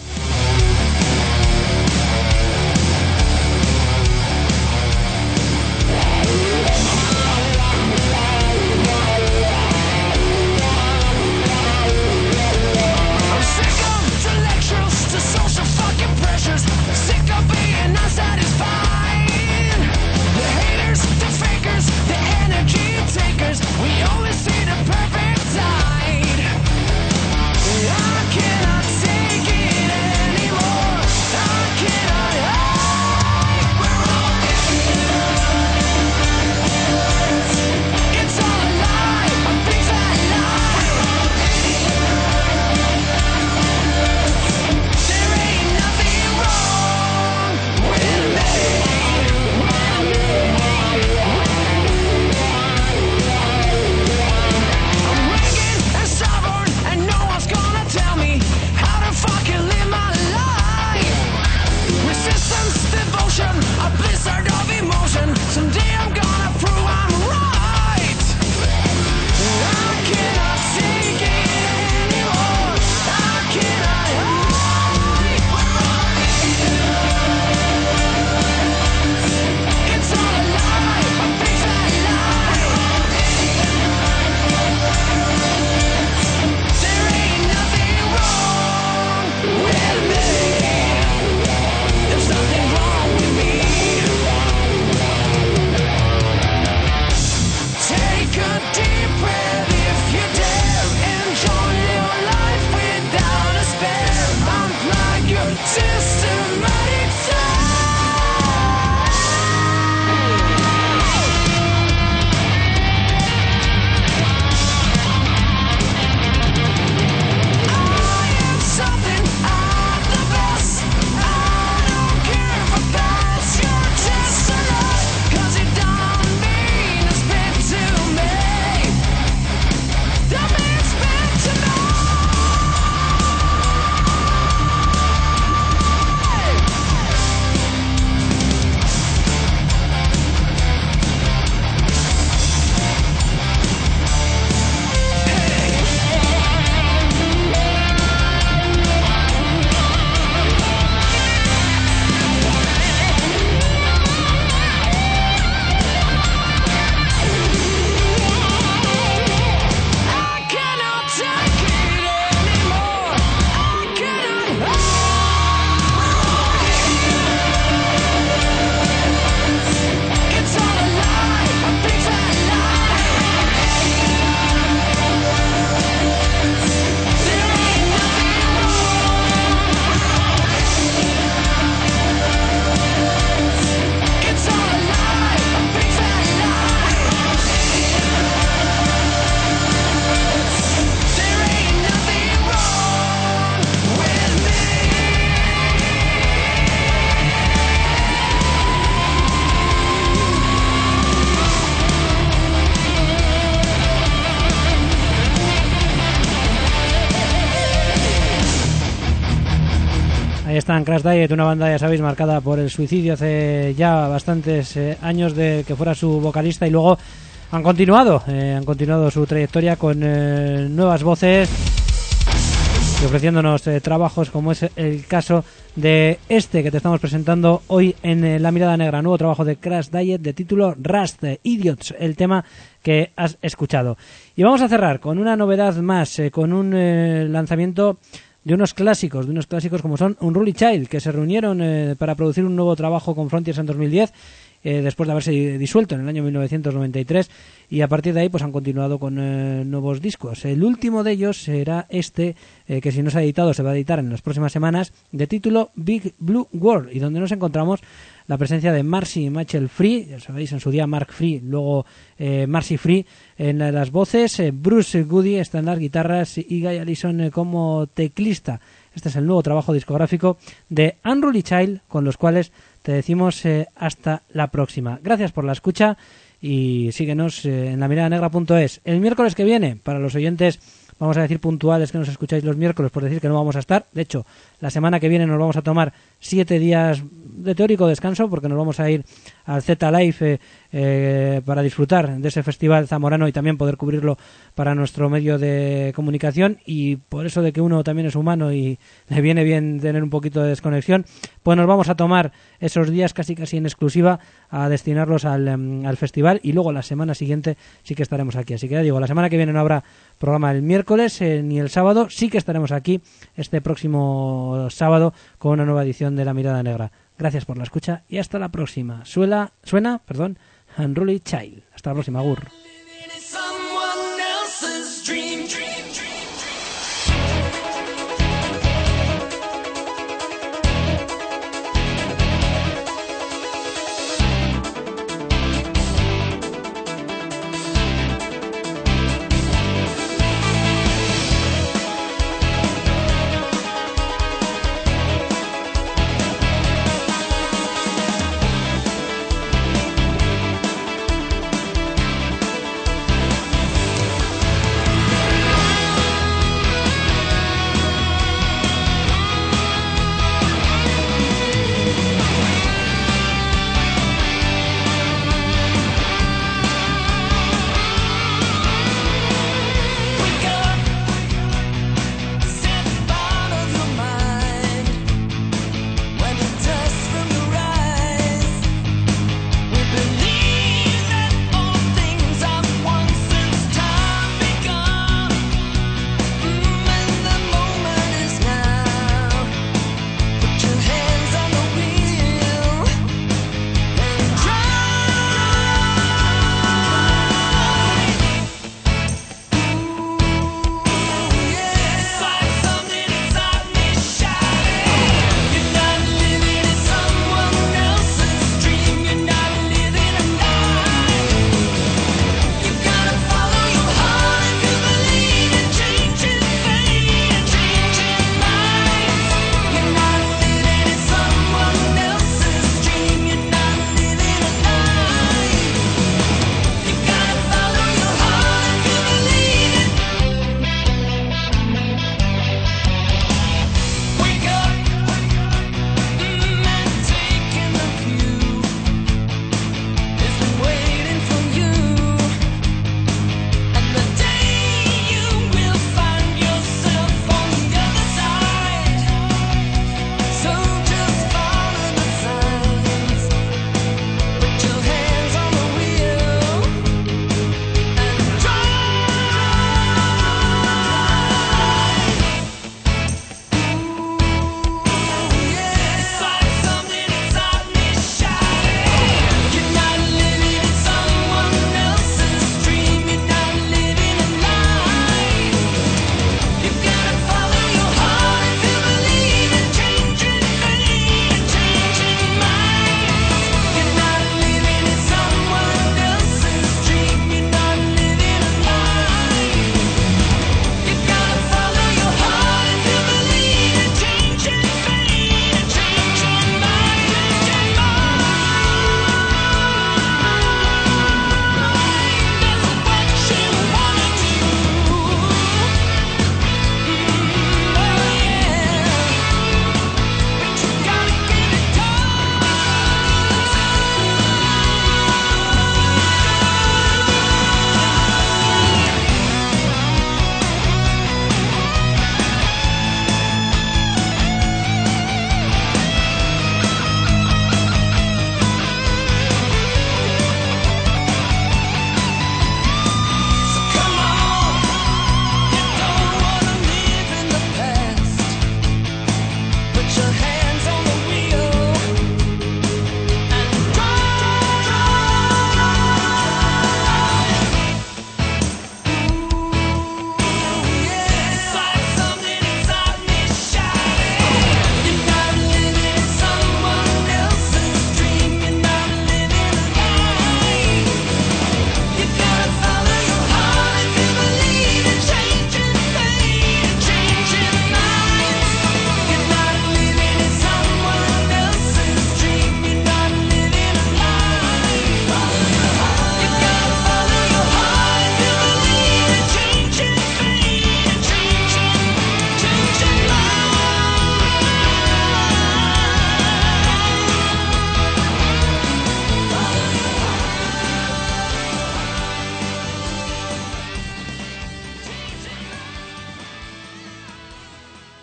Speaker 1: Ahí están Crash Diet, una banda, ya sabéis, marcada por el suicidio hace ya bastantes eh, años de que fuera su vocalista, y luego han continuado, eh, han continuado su trayectoria con eh, nuevas voces y ofreciéndonos eh, trabajos como es el caso de este que te estamos presentando hoy en eh, La Mirada Negra, nuevo trabajo de Crash Diet de título Rust, Idiots, el tema que has escuchado. Y vamos a cerrar con una novedad más, eh, con un eh, lanzamiento de unos clásicos, de unos clásicos como son Unruly Child, que se reunieron eh, para producir un nuevo trabajo con Frontiers en dos mil diez, eh, después de haberse disuelto en el año mil novecientos noventa y tres, y a partir de ahí pues han continuado con eh, nuevos discos. El último de ellos será este, eh, que si no se ha editado se va a editar en las próximas semanas, de título Big Blue World, y donde nos encontramos la presencia de Marcy Mitchell Free, ya sabéis, en su día Mark Free, luego eh, Marcy Free en las voces, eh, Bruce Goody está en las guitarras y Guy Allison eh, como teclista. Este es el nuevo trabajo discográfico de Unruly Child, con los cuales te decimos eh, hasta la próxima. Gracias por la escucha y síguenos eh, en la mirada negra punto es. El miércoles que viene, para los oyentes vamos a decir puntuales que nos escucháis los miércoles, por decir que no vamos a estar. De hecho, la semana que viene nos vamos a tomar siete días de teórico descanso, porque nos vamos a ir al Z Live eh, eh, para disfrutar de ese festival zamorano y también poder cubrirlo para nuestro medio de comunicación. Y por eso de que uno también es humano y le viene bien tener un poquito de desconexión, pues nos vamos a tomar esos días casi casi en exclusiva a destinarlos al, um, al festival, y luego la semana siguiente sí que estaremos aquí. Así que ya digo, la semana que viene no habrá programa el miércoles eh, ni el sábado. Sí que estaremos aquí este próximo sábado con una nueva edición de La Mirada Negra. Gracias por la escucha y hasta la próxima. Suela, suena, perdón, Unruly Child. Hasta la próxima, Agur.